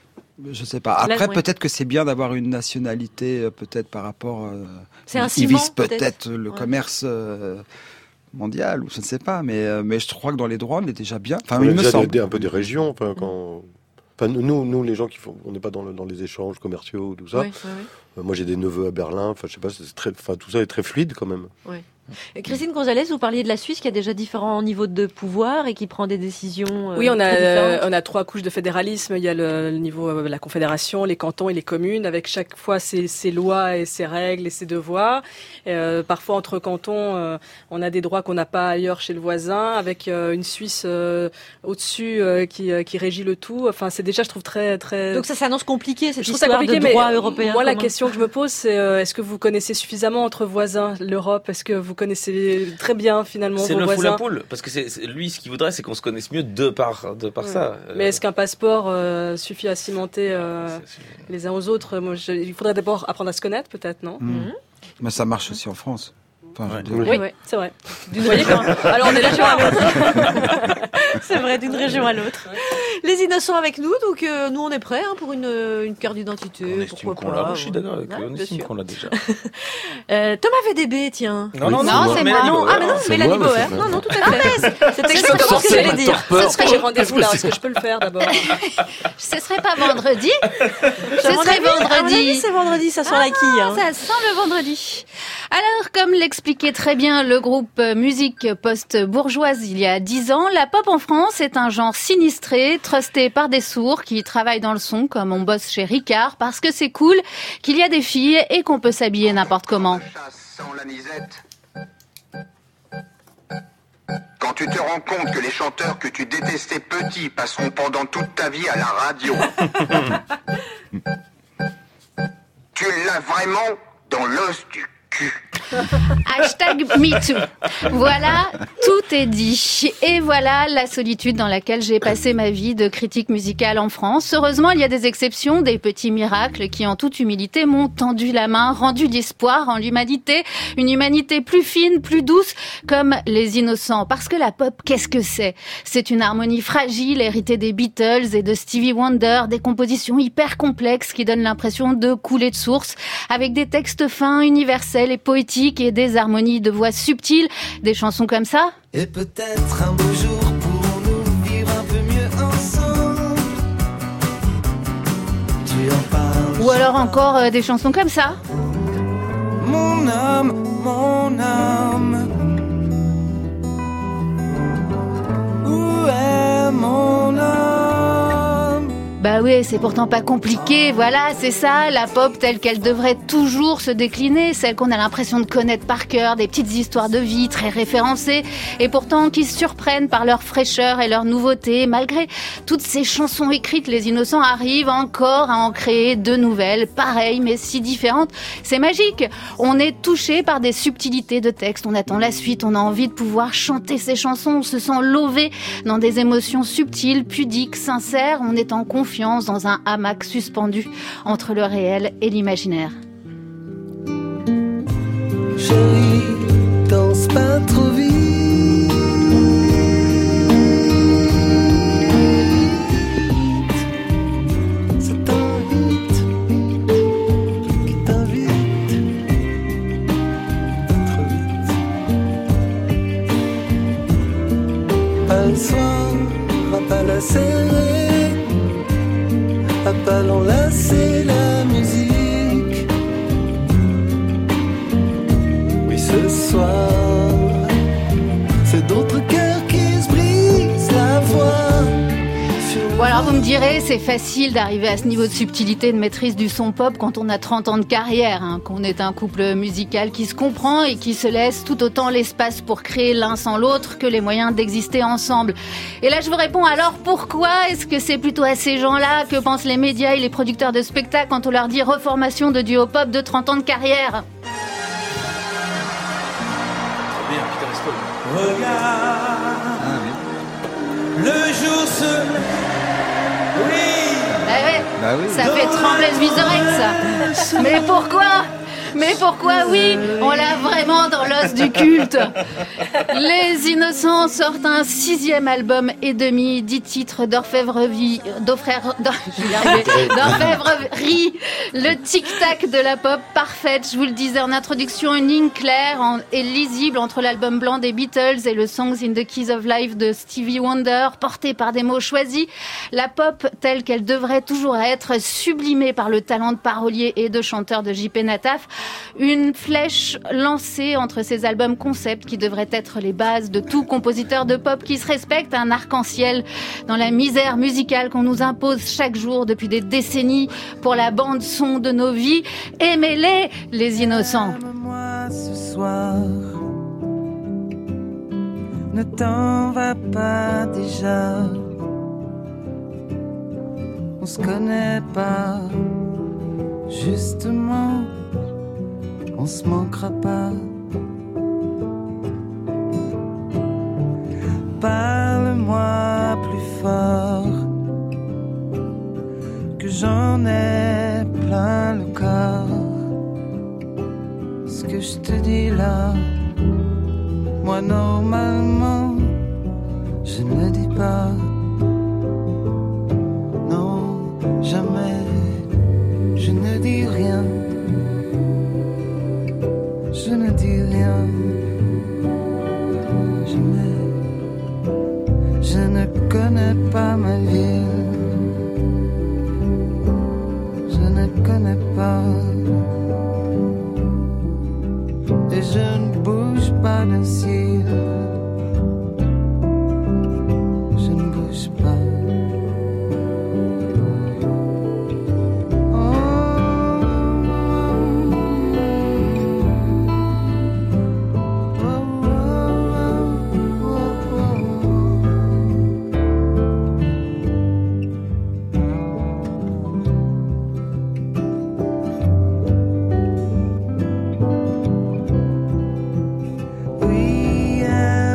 M: je sais pas.
C: Là,
M: Après,
C: oui.
M: peut-être que c'est bien d'avoir une nationalité, euh, peut-être par rapport. Euh,
C: C'est un
M: ils
C: ciment,
M: visent
C: peut-être.
M: peut-être le
C: Ouais.
M: commerce. euh, mondial ou je ne sais pas, mais euh, mais je crois que dans les droits on est déjà bien. Enfin,
K: On est
M: il me
K: déjà
M: semble.
K: des- des- un peu des régions. Enfin, quand... enfin, nous, nous, les gens qui font, on n'est pas dans, le- dans les échanges commerciaux, tout ça.
C: Oui, oui, oui.
K: Euh, moi, j'ai des neveux à Berlin. Enfin, je sais pas, c'est très, enfin, tout ça est très fluide quand même.
C: Ouais. Et Christine Gonzalez, vous parliez de la Suisse qui a déjà différents niveaux de pouvoir et qui prend des décisions. euh,
I: Oui, on a,
C: très
I: euh,
C: différentes.
I: on a trois couches de fédéralisme. Il y a le, le niveau euh, la confédération, les cantons et les communes, avec chaque fois ses, ses lois et ses règles et ses devoirs. Euh, parfois, entre cantons, euh, on a des droits qu'on n'a pas ailleurs chez le voisin, avec euh, une Suisse euh, au-dessus euh, qui, euh, qui régit le tout. Enfin, c'est déjà, je trouve, très... très...
C: Donc ça s'annonce compliqué, cette
I: Je trouve ça
C: histoire
I: compliqué,
C: de
I: mais
C: droit européen.
I: moi, la
C: commun.
I: question que je me pose, c'est euh, est-ce que vous connaissez suffisamment entre voisins l'Europe? Est-ce que vous connaissez très bien, finalement,
B: C'est
I: vos
B: le fou la
I: voisins?
B: poule, parce que c'est c'est- lui, ce qu'il voudrait, c'est qu'on se connaisse mieux de par, de par
I: Ouais.
B: ça.
I: Mais
B: Euh,
I: est-ce qu'un passeport euh, suffit à cimenter euh, les uns aux autres? Moi, je- il faudrait d'abord apprendre à se connaître, peut-être, non?
M: Mhm. Mais ça marche aussi en France. Enfin, je veux dire-
I: Oui,
C: Ouais.
I: c'est vrai.
C: D'une
I: Vous voyez
C: région.
I: quand- Alors, on est là sur un autre.
C: C'est vrai, d'une région à l'autre. Les innocents avec nous, donc euh, nous on est prêts hein, pour une, une carte d'identité.
B: on estime
C: pourquoi
B: qu'on
C: pas.
B: l'a. Moi, je suis d'accord avec
C: Ouais,
B: eux. On
C: bien
B: estime
C: sûr.
B: qu'on l'a déjà.
C: Euh, Thomas V D B, tiens.
B: Non, non,
G: Non, c'est
B: Mélanie
G: moi.
B: Bauer.
C: Ah, mais non,
P: C'est
C: Mélanie
P: moi, mais
C: Bauer.
P: c'est
C: Non,
P: moi.
C: non, tout à fait. C'était
I: Je peux
C: exactement ce que
I: commencer.
C: j'allais dire.
I: Ce serait j'ai rendez-vous là. Est-ce que je peux le faire d'abord?
G: Ce serait pas vendredi. Ce
C: À mon
G: serait
C: avis- à mon avis,
G: vendredi.
C: c'est vendredi, ça sent la quille. hein.
G: Ça sent le vendredi. Alors, comme l'expliquait très bien le groupe euh, musique post-bourgeoise il y a dix ans, la pop en France est un genre sinistré, trusté par des sourds qui travaillent dans le son, comme on bosse chez Ricard, parce que c'est cool, qu'il y a des filles et qu'on peut s'habiller n'importe comment.
S: Sans l'anisette. Quand tu te rends compte que les chanteurs que tu détestais petits passeront pendant toute ta vie à la radio. Tu l'as vraiment dans l'os du cul.
G: Hashtag MeToo. Voilà, tout est dit. Et voilà la solitude dans laquelle j'ai passé ma vie de critique musicale en France. Heureusement, il y a des exceptions, des petits miracles qui, en toute humilité, m'ont tendu la main, rendu d'espoir en l'humanité. Une humanité plus fine, plus douce, comme les innocents. Parce que la pop, qu'est-ce que c'est? C'est une harmonie fragile, héritée des Beatles et de Stevie Wonder, des compositions hyper complexes qui donnent l'impression de couler de source, avec des textes fins, universels et poétiques et des harmonies de voix subtiles, des chansons comme ça.
N: Et peut-être un beau jour pourrons-nous vivre un peu mieux ensemble. Tu en parles.
G: Ou alors encore euh, des chansons comme ça.
N: Mon âme, mon âme. Où est mon âme?
G: Bah bah oui, c'est pourtant pas compliqué. Voilà, c'est ça, la pop telle qu'elle devrait toujours se décliner, celle qu'on a l'impression de connaître par cœur, des petites histoires de vie très référencées, et pourtant qui surprennent par leur fraîcheur et leur nouveauté. Malgré toutes ces chansons écrites, les Innocents arrivent encore à en créer de nouvelles, pareilles mais si différentes. C'est magique. On est touché par des subtilités de texte, on attend la suite, on a envie de pouvoir chanter ces chansons, on se sent lové dans des émotions subtiles, pudiques, sincères, on est en confiance dans un hamac suspendu entre le réel et l'imaginaire.
T: Chérie, danse pas trop vite. C'est un hit qui t'invite pas trop vite. Pas le soir, va pas la serrer, va pas l'enlacer la musique. Ce soir, c'est d'autres cœurs qui se brisent la voix.
G: Bon alors vous me direz, c'est facile d'arriver à ce niveau de subtilité et de maîtrise du son pop quand on a trente ans de carrière, hein, qu'on est un couple musical qui se comprend et qui se laisse tout autant l'espace pour créer l'un sans l'autre que les moyens d'exister ensemble. Et là je vous réponds, alors pourquoi est-ce que c'est plutôt à ces gens-là que pensent les médias et les producteurs de spectacles quand on leur dit reformation de duo pop de trente ans de carrière ?
T: Regarde, ah, oui. Le jour se lève. Oui.
G: Ah ouais.
T: Bah oui.
G: Ça fait trembler le Vizorek, ça. Mais pourquoi ? Mais pourquoi oui, on l'a vraiment dans l'os du culte. Les Innocents sortent un sixième album et demi, dix titres d'orfèvrerie, d'orfèvrerie, le tic-tac de la pop parfaite. Je vous le disais en introduction, une ligne claire et lisible entre l'album blanc des Beatles et le Songs in the Keys of Life de Stevie Wonder, porté par des mots choisis. La pop telle qu'elle devrait toujours être, sublimée par le talent de parolier et de chanteur de J P Nataf. Une flèche lancée entre ces albums concept qui devraient être les bases de tout compositeur de pop qui se respecte, un arc-en-ciel dans la misère musicale qu'on nous impose chaque jour depuis des décennies pour la bande son de nos vies. Aimez-les, les Innocents.
T: Aime-moi ce soir, ne t'en va pas déjà, on se connaît pas, justement. On se manquera pas. Parle-moi plus fort, que j'en ai plein le corps. Ce que je te dis là, moi normalement, je ne le dis pas. Non, jamais, je ne dis rien. Je ne dis rien, jamais. Je ne connais pas ma ville, je ne connais pas. Et je ne bouge pas d'un cil, je ne bouge pas. Oui,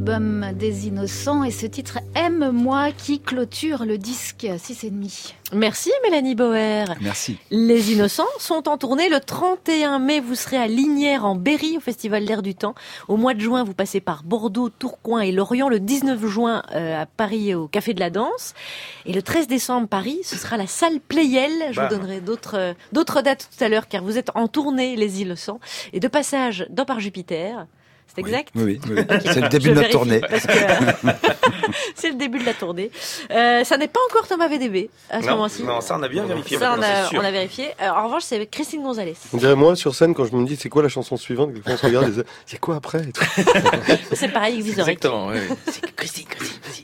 G: l'album des Innocents et ce titre Aime-moi qui clôture le disque six et demi.
C: Merci Mélanie Bauer.
M: Merci.
C: Les Innocents sont en tournée le trente et un mai. Vous serez à Lignières en Berry au Festival d'Air du Temps. Au mois de juin, vous passez par Bordeaux, Tourcoing et Lorient. Le dix-neuf juin euh, à Paris au Café de la Danse. Et le treize décembre, Paris, ce sera la salle Playel. Je bah. vous donnerai d'autres, euh, d'autres dates tout à l'heure car vous êtes en tournée, les Innocents. Et de passage dans Par Jupiter. C'est exact ?
M: Oui, oui, oui. Okay. C'est le début Je de notre tournée.
C: Parce que, euh, c'est le début de la tournée. Euh, ça n'est pas encore Thomas V D B à ce
B: non,
C: moment-ci.
B: Non, ça on a bien vérifié.
C: Ça on a,
B: c'est sûr.
C: on a vérifié. Alors, en revanche, c'est Christine Gonzalez.
K: On dirait moi sur scène quand je me dis c'est quoi la chanson suivante, quand on se regarde, il y a quoi après ?
C: C'est pareil avec Vizorek.
B: Exactement, oui. C'est Christine, Christine, vas-y.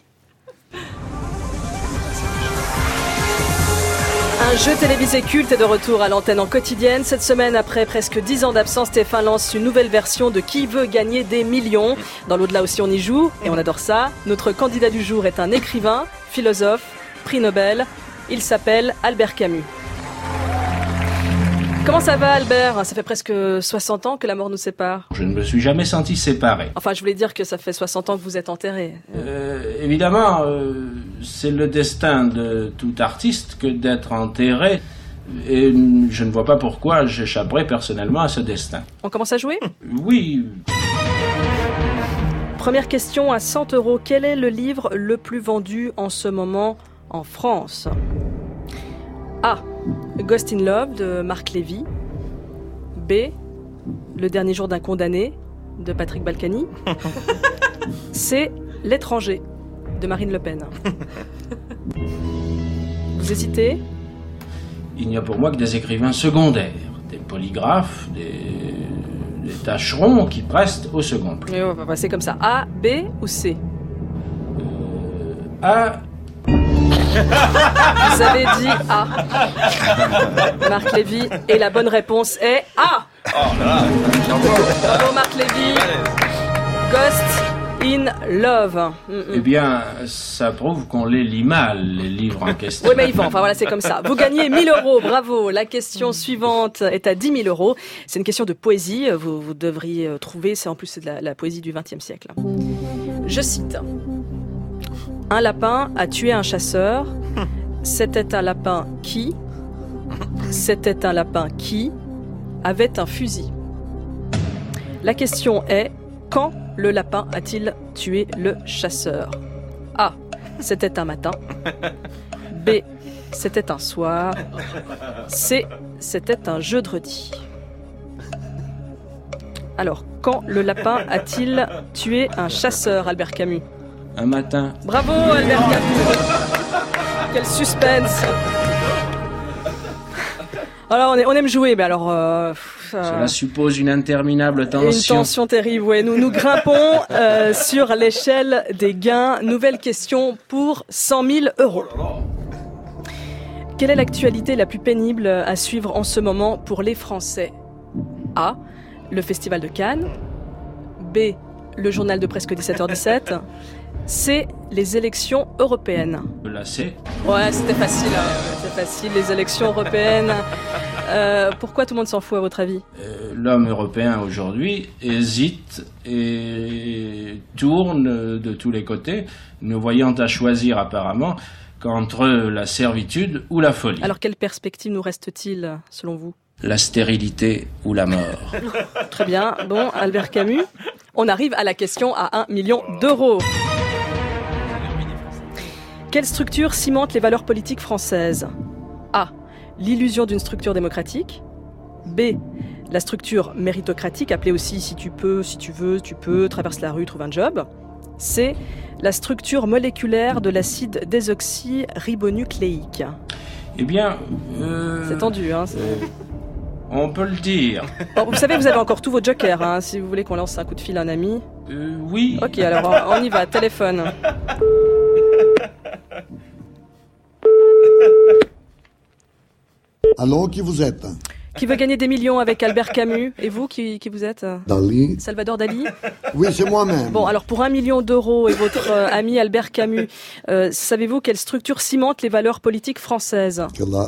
I: Un jeu télévisé culte est de retour à l'antenne en quotidienne. Cette semaine, après presque dix ans d'absence, Stéphane lance une nouvelle version de Qui veut gagner des millions. Dans l'au-delà aussi, on y joue et on adore ça. Notre candidat du jour est un écrivain, philosophe, prix Nobel. Il s'appelle Albert Camus. Comment ça va, Albert ? Ça fait presque soixante ans que la mort nous sépare.
J: Je ne me suis jamais senti séparé.
I: Enfin, je voulais dire que ça fait soixante ans que vous êtes enterré.
J: Euh, évidemment, euh, c'est le destin de tout artiste que d'être enterré. Et je ne vois pas pourquoi j'échapperais personnellement à ce destin.
I: On commence à jouer ?
J: Oui.
I: Première question à cent euros. Quel est le livre le plus vendu en ce moment en France ? A. Ghost in Love de Marc Lévy. B. Le dernier jour d'un condamné de Patrick Balkany. C. L'étranger de Marine Le Pen. Vous hésitez ?
J: Il n'y a pour moi que des écrivains secondaires, des polygraphes, des, des tâcherons qui prestent au second plan.
I: Mais on va passer comme ça. A, B ou C ?
J: euh, A.
I: Vous avez dit A. Marc Lévy. Et la bonne réponse est A.
B: Oh là.
I: Bravo Marc Lévy. Ghost in Love. Mm-mm.
J: Eh bien, ça prouve qu'on les lit mal, les livres en question.
I: Oui, mais Yvan, enfin voilà, c'est comme ça. Vous gagnez mille euros, bravo. La question suivante est à dix mille euros. C'est une question de poésie. Vous, vous devriez trouver, c'est en plus c'est de la, la poésie du vingtième siècle. Je cite. Un lapin a tué un chasseur. C'était un lapin qui C'était un lapin qui avait un fusil. La question est, quand le lapin a-t-il tué le chasseur ? A. C'était un matin. B. C'était un soir. C. C'était un jeudi. Alors, quand le lapin a-t-il tué un chasseur, Albert Camus ?
J: Un matin.
I: Bravo, Albert Camus. Quel suspense. Alors, on, est, on aime jouer, mais alors... Euh,
J: Cela suppose une interminable tension.
I: Une tension terrible, oui. Nous nous grimpons euh, sur l'échelle des gains. Nouvelle question pour cent mille euros. Quelle est l'actualité la plus pénible à suivre en ce moment pour les Français ? A. Le Festival de Cannes. B. Le journal de presque dix-sept heures dix-sept. C. Les élections européennes.
J: La C.
I: Ouais, c'était facile. Hein. C'est facile, les élections européennes. Euh, pourquoi tout le monde s'en fout, à votre avis ?
J: euh, L'homme européen aujourd'hui hésite et tourne de tous les côtés, ne voyant à choisir apparemment qu'entre la servitude ou la folie.
I: Alors, quelle perspective nous reste-t-il, selon vous ?
J: La stérilité ou la mort.
I: Très bien. Bon, Albert Camus, on arrive à la question à un million d'euros. Quelle structure cimente les valeurs politiques françaises ? A. L'illusion d'une structure démocratique. B. La structure méritocratique, appelée aussi si tu peux, si tu veux, tu peux, traverse la rue, trouve un job. C. La structure moléculaire de l'acide désoxyribonucléique.
J: Eh bien... Euh,
I: c'est tendu, hein c'est...
J: Euh, on peut le dire.
I: Bon, vous savez, vous avez encore tous vos jokers, hein, si vous voulez qu'on lance un coup de fil à un ami.
J: Euh, oui.
I: Ok, alors on y va, téléphone.
U: Allô, qui vous êtes ?
I: Qui veut gagner des millions avec Albert Camus ? Et vous, qui, qui vous êtes ?
U: Dali.
I: Salvador Dali ?
U: Oui, c'est moi-même.
I: Bon, alors pour un million d'euros et votre euh, ami Albert Camus, euh, savez-vous quelle structure cimente les valeurs politiques françaises ?
U: Que la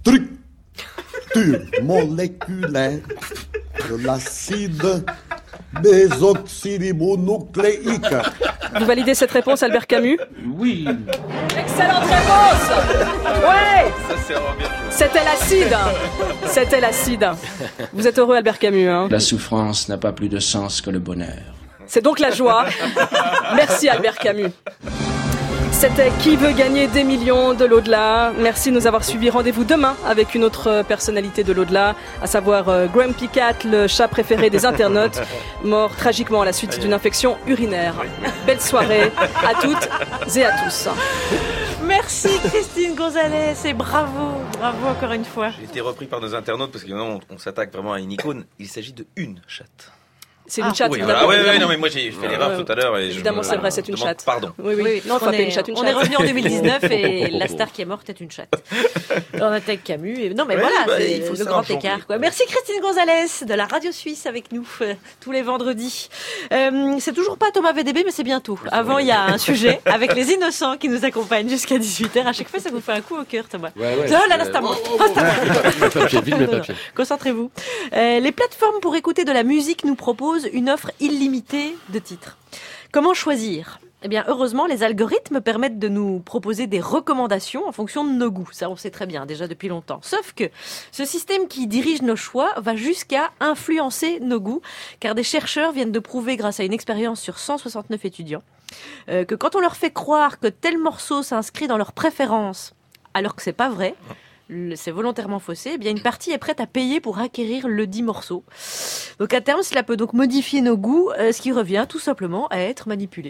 U: structure moléculaire de l'acide désoxyribonucléique.
I: Vous validez cette réponse, Albert Camus?
J: Oui.
I: Excellente réponse. Ouais.
B: Ça, c'est vraiment bien joué.
I: C'était l'acide. C'était l'acide. Vous êtes heureux, Albert Camus, hein?
J: La souffrance n'a pas plus de sens que le bonheur.
I: C'est donc la joie. Merci, Albert Camus. C'était Qui veut gagner des millions de l'au-delà. Merci de nous avoir suivis. Rendez-vous demain avec une autre personnalité de l'au-delà, à savoir euh, Grumpy Cat, le chat préféré des internautes, mort tragiquement à la suite d'une infection urinaire. Belle soirée à toutes et à tous.
C: Merci Christine Gonzalez et bravo, bravo encore une fois.
B: J'ai été repris par nos internautes parce que non, on, on s'attaque vraiment à une icône. Il s'agit de une chatte.
I: C'est une chatte.
B: Oui, voilà. ouais, ouais, non, mais moi j'ai fait l'erreur
I: Ouais.
B: tout à l'heure. Et
I: Évidemment,
B: je me,
I: c'est vrai, c'est une
B: demande
I: chatte.
B: Pardon.
I: Oui, oui.
C: Oui,
I: non, faut
C: on
I: appeler
C: est,
I: une chatte, une
C: on
I: chatte.
C: est revenu en deux mille dix-neuf et la star qui est morte est une chatte. On attaque Camus. Et... Non, mais
B: Ouais,
C: voilà,
B: bah,
C: c'est
B: il faut
C: le
B: ça
C: grand
B: en janvier.
C: écart. Quoi. Merci Christine Gonzalez de la radio suisse avec nous euh, tous les vendredis. Euh, c'est toujours pas Thomas V D B, mais c'est bientôt. Avant, il y a un sujet avec les innocents qui nous accompagnent jusqu'à dix-huit heures. À chaque fois, ça vous fait un coup au cœur, Thomas.
H: Ouais, ouais,
C: oh là là,
H: c'est-
C: c'est à moi.
H: Oh, oh,
C: Oh, c'est à moi.
H: Mes papiers, vite mes papiers.
C: Concentrez-vous. Euh, les plateformes pour écouter de la musique nous proposent une offre illimitée de titres. Comment choisir ? Eh bien, heureusement, les algorithmes permettent de nous proposer des recommandations en fonction de nos goûts. Ça, on sait très bien, déjà depuis longtemps. Sauf que ce système qui dirige nos choix va jusqu'à influencer nos goûts, car des chercheurs viennent de prouver, grâce à une expérience sur cent soixante-neuf étudiants, euh, que quand on leur fait croire que tel morceau s'inscrit dans leurs préférences, alors que c'est pas vrai, le- c'est volontairement faussé, eh bien une partie est prête à payer pour acquérir le dit morceau. Donc à terme, cela peut donc modifier nos goûts, euh, ce qui revient tout simplement à être manipulé.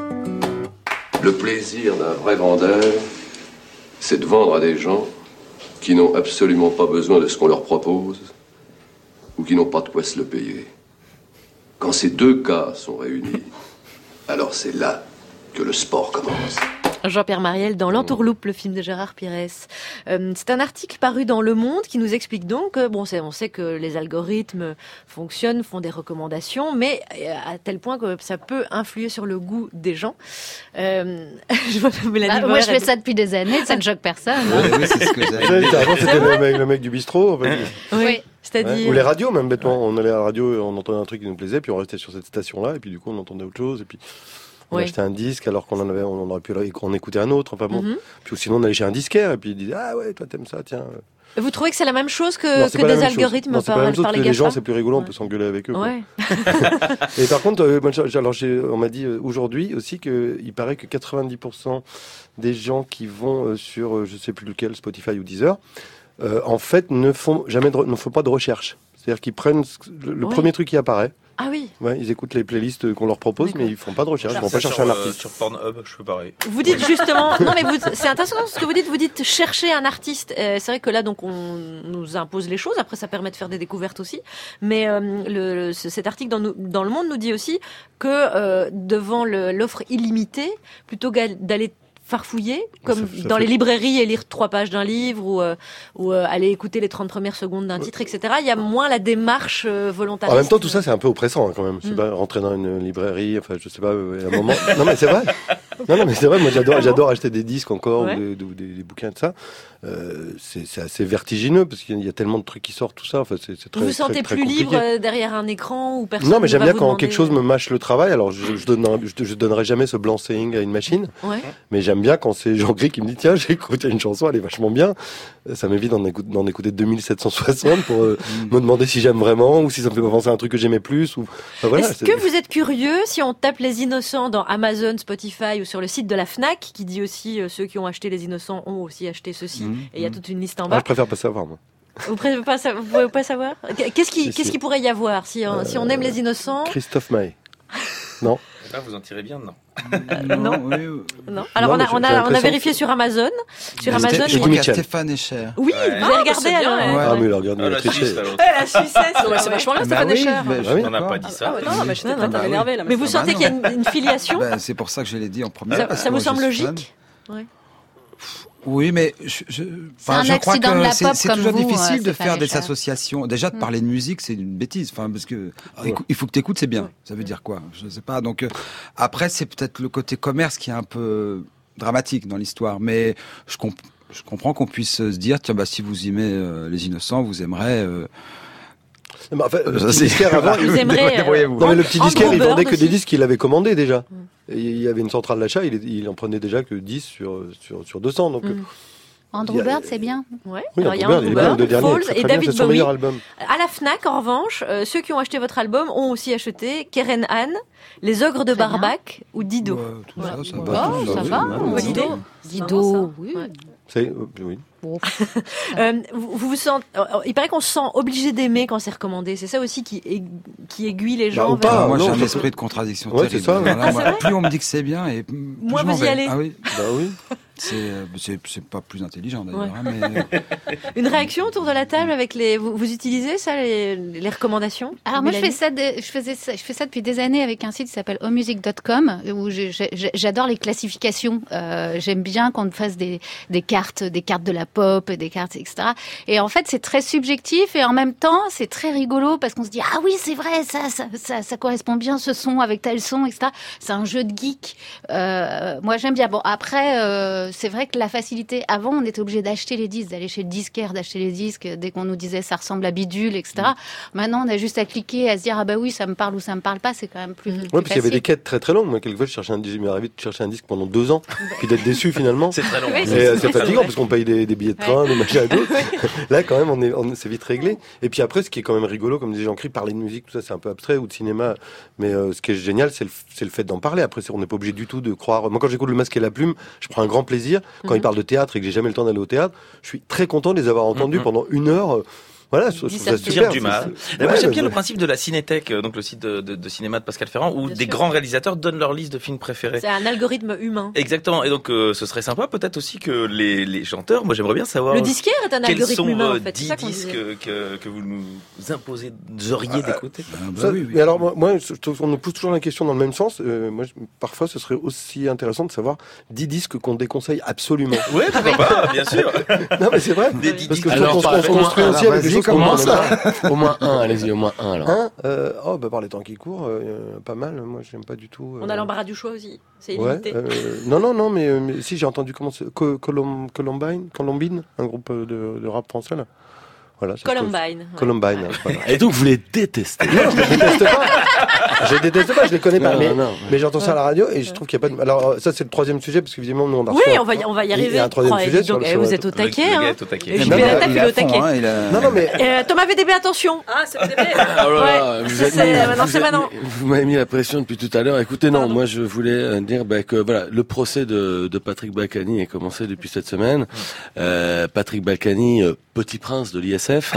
A: Le plaisir d'un vrai vendeur, c'est de vendre à des gens qui n'ont absolument pas besoin de ce qu'on leur propose ou qui n'ont pas de quoi se le payer. Quand ces deux cas sont réunis, alors c'est là que le sport commence.
C: Jean-Pierre Mariel dans L'Entourloupe, le film de Gérard Pires. Euh, c'est un article paru dans Le Monde qui nous explique donc, que, bon, c'est, on sait que les algorithmes fonctionnent, font des recommandations, mais à tel point que ça peut influer sur le goût des gens. Euh, je vois Mélanie
G: Bah, moi, je
C: Boer,
G: fais ça depuis des années, ça ne choque personne. hein.
K: Ouais, oui, c'est ce que j'avais dit. Avant, c'était le mec, le mec du bistrot. En fait.
C: Oui, c'est-à-dire...
K: Ouais. Ou les radios, même bêtement. On allait à la radio, on entendait un truc qui nous plaisait, puis on restait sur cette station-là, et puis du coup, on entendait autre chose, et puis on
C: Ouais.
K: achetait un disque alors qu'on en avait, on aurait pu en écouter un autre. Enfin bon.
C: Mhm.
K: Puis sinon, on allait chez un disquaire, et puis il disait ah ouais, toi t'aimes ça, tiens.
C: Vous trouvez que c'est la même chose que,
K: Non, c'est
C: que
K: pas la
C: des
K: même chose.
C: algorithmes
K: Non, c'est pas
C: par,
K: la même chose
C: par
K: que
C: les
K: les gens,
C: GAFA?
K: c'est plus rigolo, on peut s'engueuler avec eux. quoi.
C: Ouais.
K: Et par contre, euh, moi, j'ai- alors j'ai- on m'a dit euh, aujourd'hui aussi qu'il paraît que quatre-vingt-dix pour cent des gens qui vont euh, sur, euh, je sais plus lequel, Spotify ou Deezer, euh, en fait, ne font jamais, de, re- ne font pas de recherche. C'est-à-dire qu'ils prennent ce- le, le
C: Ouais.
K: premier truc qui apparaît.
C: Ah oui.
K: Ouais, ils écoutent les playlists qu'on leur propose, mais ils font pas de recherche. Ils vont pas
B: Ça,
K: chercher
B: sur,
K: un
B: euh,
K: artiste.
B: Sur Pornhub, je fais pareil.
C: Vous dites justement, non mais vous, c'est intéressant ce que vous dites. Vous dites chercher un artiste. Euh, c'est vrai que là donc on nous impose les choses. Après ça permet de faire des découvertes aussi. Mais euh, le, le- ce- cet article dans, nous- dans le Monde nous dit aussi que euh, devant le- l'offre illimitée, plutôt que d'aller farfouiller, comme
K: Ça- ça
C: dans
K: fait-
C: les librairies et lire trois pages d'un livre ou, euh, ou euh, aller écouter les trente premières secondes d'un titre, et cetera. Il y a moins la démarche euh, volontariste.
K: En même temps, tout ça, c'est un peu oppressant hein, quand même. Je sais
C: Mm.
K: pas, rentrer dans une librairie, enfin, je sais pas, euh, à un moment. Non, mais c'est vrai. Non, non, mais c'est vrai. Moi, j'adore, j'adore acheter des disques encore
C: Ouais.
K: ou des, ou des- des bouquins de ça. Euh, c'est, c'est assez vertigineux parce qu'il y a tellement de trucs qui sortent, tout ça. Enfin, c'est, c'est très,
C: Vous vous
K: très,
C: sentez
K: très
C: plus
K: compliqué.
C: libre euh, derrière un écran ou personne
K: Non, mais
C: ne
K: j'aime
C: va
K: bien
C: vous
K: quand
C: demander-
K: quelque chose me mâche le travail. Alors, je, je, donnerai, je, je donnerai jamais ce blanc-seing à une machine.
C: Ouais.
K: Mais j'aime bien quand c'est Jean Gris qui me dit tiens, j'ai écouté une chanson, elle est vachement bien. Ça m'évite d'en écouter, d'en écouter deux mille sept cent soixante pour euh, me demander si j'aime vraiment ou si ça me fait penser à un truc que j'aimais plus. Ou... Enfin, voilà,
C: Est-ce
K: c'est-
C: que vous êtes curieux si on tape les innocents dans Amazon, Spotify ou sur le site de la Fnac, qui dit aussi euh, ceux qui ont acheté les innocents ont aussi acheté ceci,
K: Mhm.
C: et il y a toute une liste en
K: Ah,
C: bas.
K: je préfère pas savoir moi.
C: Vous ne pas, sa- vous pouvez pas savoir Qu'est-ce qui,
K: Si,
C: qu'est-ce
K: si.
C: qui pourrait y avoir si on, si on aime les innocents?
K: Christophe Maé. Non.
B: Là, vous en tirez bien, non
C: Euh, non.
M: oui, oui.
C: Non. Alors
K: Non,
C: on
K: mais
C: a,
K: j'ai-
C: on
K: j'ai
C: a, on a
K: l'impression
C: vérifié sur Amazon. Sur Amazon,
M: Je
C: il y a-
M: crois qu'il y a
K: Mitchell.
M: Stéphane Escher.
C: Oui,
B: Ouais.
C: vous avez
I: Ah,
C: regardé
I: c'est bien,
C: alors
I: ouais.
K: Ah, mais il a regardé,
B: Ah,
K: il a
B: la
K: triché.
B: Suisse, là, l'autre.
C: Ouais, la Suissesse.
I: Non, mais c'est vachement bien,
M: Bah
I: Stéphane
M: oui,
I: Escher.
M: bah, je
K: Ah oui.
B: On n'a
M: d'accord.
B: pas dit ça.
I: Ah ouais, non, non, mais j'étais
C: Non,
I: prête
C: non.
I: à m'énerver là.
C: Mais vous
M: Ah,
C: sentez
M: bah
C: qu'il y a une, une filiation?
M: Ben, c'est pour ça que je l'ai dit en premier.
C: Ça,
M: parce
C: ça
M: que
C: vous
M: moi,
C: semble
M: je suis fan.
C: logique? Ouais.
M: Oui, mais je, je, enfin,
G: un
M: je crois
G: accident de la
M: que c'est
G: pop
M: c'est
G: comme
M: toujours
G: vous,
M: difficile
G: euh,
M: de
G: Stéphane
M: faire des
G: Escher.
M: associations. Déjà, de
G: Mm.
M: parler de musique, c'est une bêtise. Enfin, parce que écou- il faut que tu écoutes, c'est bien. Ça veut dire quoi? Je sais pas. Donc, euh, après, c'est peut-être le côté commerce qui est un peu dramatique dans l'histoire. Mais je, comp- je comprends qu'on puisse se dire, tiens, bah, si vous aimez euh, Les Innocents, vous aimerez euh,
K: Mais en fait, le
M: Ça,
K: petit
M: c'est-
K: disquaire avant,
C: Vous
K: il-
C: aimerez,
M: débrouillez-vous.
K: non mais le petit
C: En
K: disquaire,
C: gros
K: il
C: beurre
K: vendait que
C: aussi.
K: des disques qu'il avait commandés déjà. Et il y avait une centrale d'achat, il, il en prenait déjà que dix sur sur sur deux cents. Donc
C: Mm.
G: Andrew
K: Il y a-
G: Bird, c'est bien.
C: Ouais.
K: oui,
C: Alors, il y a
K: Andrew Bird,
C: Andrew
K: il est bien, le
C: Bird,
K: dernier,
C: Falls
K: très,
C: et
K: très bien,
C: David
K: c'est son
C: Bowie.
K: meilleur album.
C: À la Fnac, en revanche, euh, ceux qui ont acheté votre album ont aussi acheté Keren Han, Les Ogres de
G: Très bien.
C: Barbac ou Dido.
M: Ouais, tout ça, ça
G: Oh,
M: va. tout
G: ça
M: oui,
G: va.
M: oui,
C: Bonne
M: oui.
C: idée.
G: Dido, oui.
C: Ouais.
K: C'est euh, oui.
C: Euh, vous, vous vous sentez, euh, il paraît qu'on se sent obligé d'aimer quand c'est recommandé. C'est ça aussi qui, aig- qui aiguille les gens.
K: Bah, ou
C: vers-
K: pas.
M: Moi,
K: non,
M: j'ai un
K: ça
M: esprit
K: peut-
M: de contradiction
K: Ouais,
M: terrible.
K: c'est ça, ouais.
M: Voilà,
C: Ah,
M: moi,
C: c'est vrai
M: plus on me dit que c'est bien et plus
C: Moins
M: je m'en
C: vous y
M: vais.
C: allez.
M: Ah oui,
K: Bah oui.
M: c'est euh, c'est c'est pas plus intelligent d'ailleurs,
C: Ouais.
M: hein, mais
C: Une réaction autour de la table avec les. Vous, vous utilisez ça, les, les recommandations
G: Alors moi je
C: Mélanie
G: fais ça, de- je faisais ça, je fais ça depuis des années avec un site qui s'appelle o music point com où je- je- je- j'adore les classifications. Euh, j'aime bien qu'on fasse des, des cartes, des cartes de la pop, des cartes et cetera. Et en fait c'est très subjectif et en même temps c'est très rigolo parce qu'on se dit ah oui c'est vrai ça ça, ça ça correspond bien ce son avec tel son et cetera. C'est un jeu de geek. Euh, moi j'aime bien. Bon après euh, c'est vrai que la facilité avant on était obligé d'acheter les disques, d'aller chez le disquaire, d'acheter les disques dès qu'on nous disait ça ressemble à bidule et cetera. Maintenant on a juste à cliquer, à se dire ah bah oui ça me parle ou ça me parle pas, c'est quand même plus. plus
K: Ouais, parce qu'il y avait
G: facile.
K: des quêtes très très longues. Moi, quelquefois, je cherchais un disque, il m'est arrivé de chercher un disque pendant deux ans, puis d'être déçu finalement.
B: C'est très long.
C: Oui,
K: Et
C: c'est-
K: euh,
C: c'est
K: c'est
C: très
K: fatigant
C: long.
K: parce qu'on paye des, des billets de train, des machins et tout. Là, quand même, on est, on, c'est vite réglé. Et puis après, ce qui est quand même rigolo, comme disait Jean-Cri, parler de musique, tout ça, c'est un peu abstrait ou de cinéma. Mais euh, ce qui est génial, c'est le, c'est le fait d'en parler. Après, c'est- on n'est pas obligé du tout de croire. Moi, quand j'écoute Le Masque et la Plume, je prends un grand plaisir. Quand
C: Mhm.
K: ils parlent de théâtre et que j'ai jamais le temps d'aller au théâtre, je suis très content de les avoir entendus
B: Mhm.
K: pendant une heure. Euh, Voilà, je trouve
C: Dis
K: ça
C: ça,
K: super.
B: Pierre Dumas.
K: c'est-
B: Et
K: c'est-
B: moi
K: ouais,
B: j'aime bien
K: bah,
B: le principe de la Cinétech, euh, donc le site de, de, de cinéma de Pascal Ferrand, où
C: Bien
B: des
C: sûr.
B: grands réalisateurs donnent leur liste de films préférés.
C: C'est un algorithme humain.
B: Exactement. Et donc euh, ce serait sympa peut-être aussi que les, les chanteurs, moi j'aimerais bien savoir
C: Le disquaire est un
B: quels
C: algorithme
B: sont
C: humain, en
B: euh,
C: fait, c'est
B: dix
C: ça qu'on
B: disques
C: disait.
B: que, que vous nous imposez, auriez d'écouter.
M: Ah, bah
K: Ça,
M: oui, oui.
K: Mais alors, moi, moi, je trouve qu'on nous pousse toujours la question dans le même sens. Euh, moi, je- parfois, ce serait aussi intéressant de savoir dix disques qu'on déconseille absolument.
B: Ouais, pourquoi pas, bien sûr.
K: Non, mais c'est vrai.
B: Des dix
K: Parce que
B: disques.
K: je trouve qu'on
P: par-
K: se construit
P: alors,
K: aussi avec des
P: vas-y,
K: choses qu'on
P: au moins
K: n'aime pas.
P: ça. Au moins un, allez-y, au moins un alors.
K: Un, euh, oh, bah, par les temps qui courent, euh, pas mal. Moi, j'aime pas du tout. euh,
C: On a l'embarras du choix aussi. C'est
K: Ouais,
C: illimité.
K: euh, non, non, non, mais, euh, mais si j'ai entendu comment c'est. Co- Colom- Columbine, Columbine, un groupe euh, de, de rap français là. Voilà. ça, je trouve-
C: Columbine. ouais.
K: Columbine. hein, voilà.
H: Et donc vous les détestez.
K: Non, je les déteste pas. Je les déteste pas, je les connais pas.
P: Non,
K: mais
P: non,
K: mais j'entends ça à la radio et je trouve qu'il n'y a pas de. Alors, ça, c'est le troisième sujet parce qu'évidemment, nous, on a
C: Oui,
K: reçu un-
C: on va y, on va y
K: Il y a
C: arriver.
K: un troisième
C: Oh,
K: sujet
C: dis
K: sur
C: donc,
K: le-
C: eh,
K: sur
C: vous
K: le-
C: êtes au
B: Le-
C: taquet.
B: le
C: Hein.
B: gars est au taquet.
C: Et J P
K: Non, mais
C: Lata,
K: il
C: il
K: est
C: est
M: à
C: au
M: fond,
C: taquet.
M: hein, il a-
K: Non, non, mais.
C: Euh, Thomas V D B, attention.
I: Ah, c'est V D B.
H: Ah là là,
C: Ouais,
H: vous êtes
C: c'est-
H: mis-
C: maintenant,
H: vous
C: c'est
H: êtes
C: maintenant.
H: mis- vous m'avez mis la pression depuis tout à l'heure. Écoutez, non,
C: Pardon.
H: moi je voulais euh, dire bah, que voilà, le procès de, de Patrick Balkany est commencé depuis cette semaine. Euh, Patrick Balkany, euh, petit prince de l'I S F.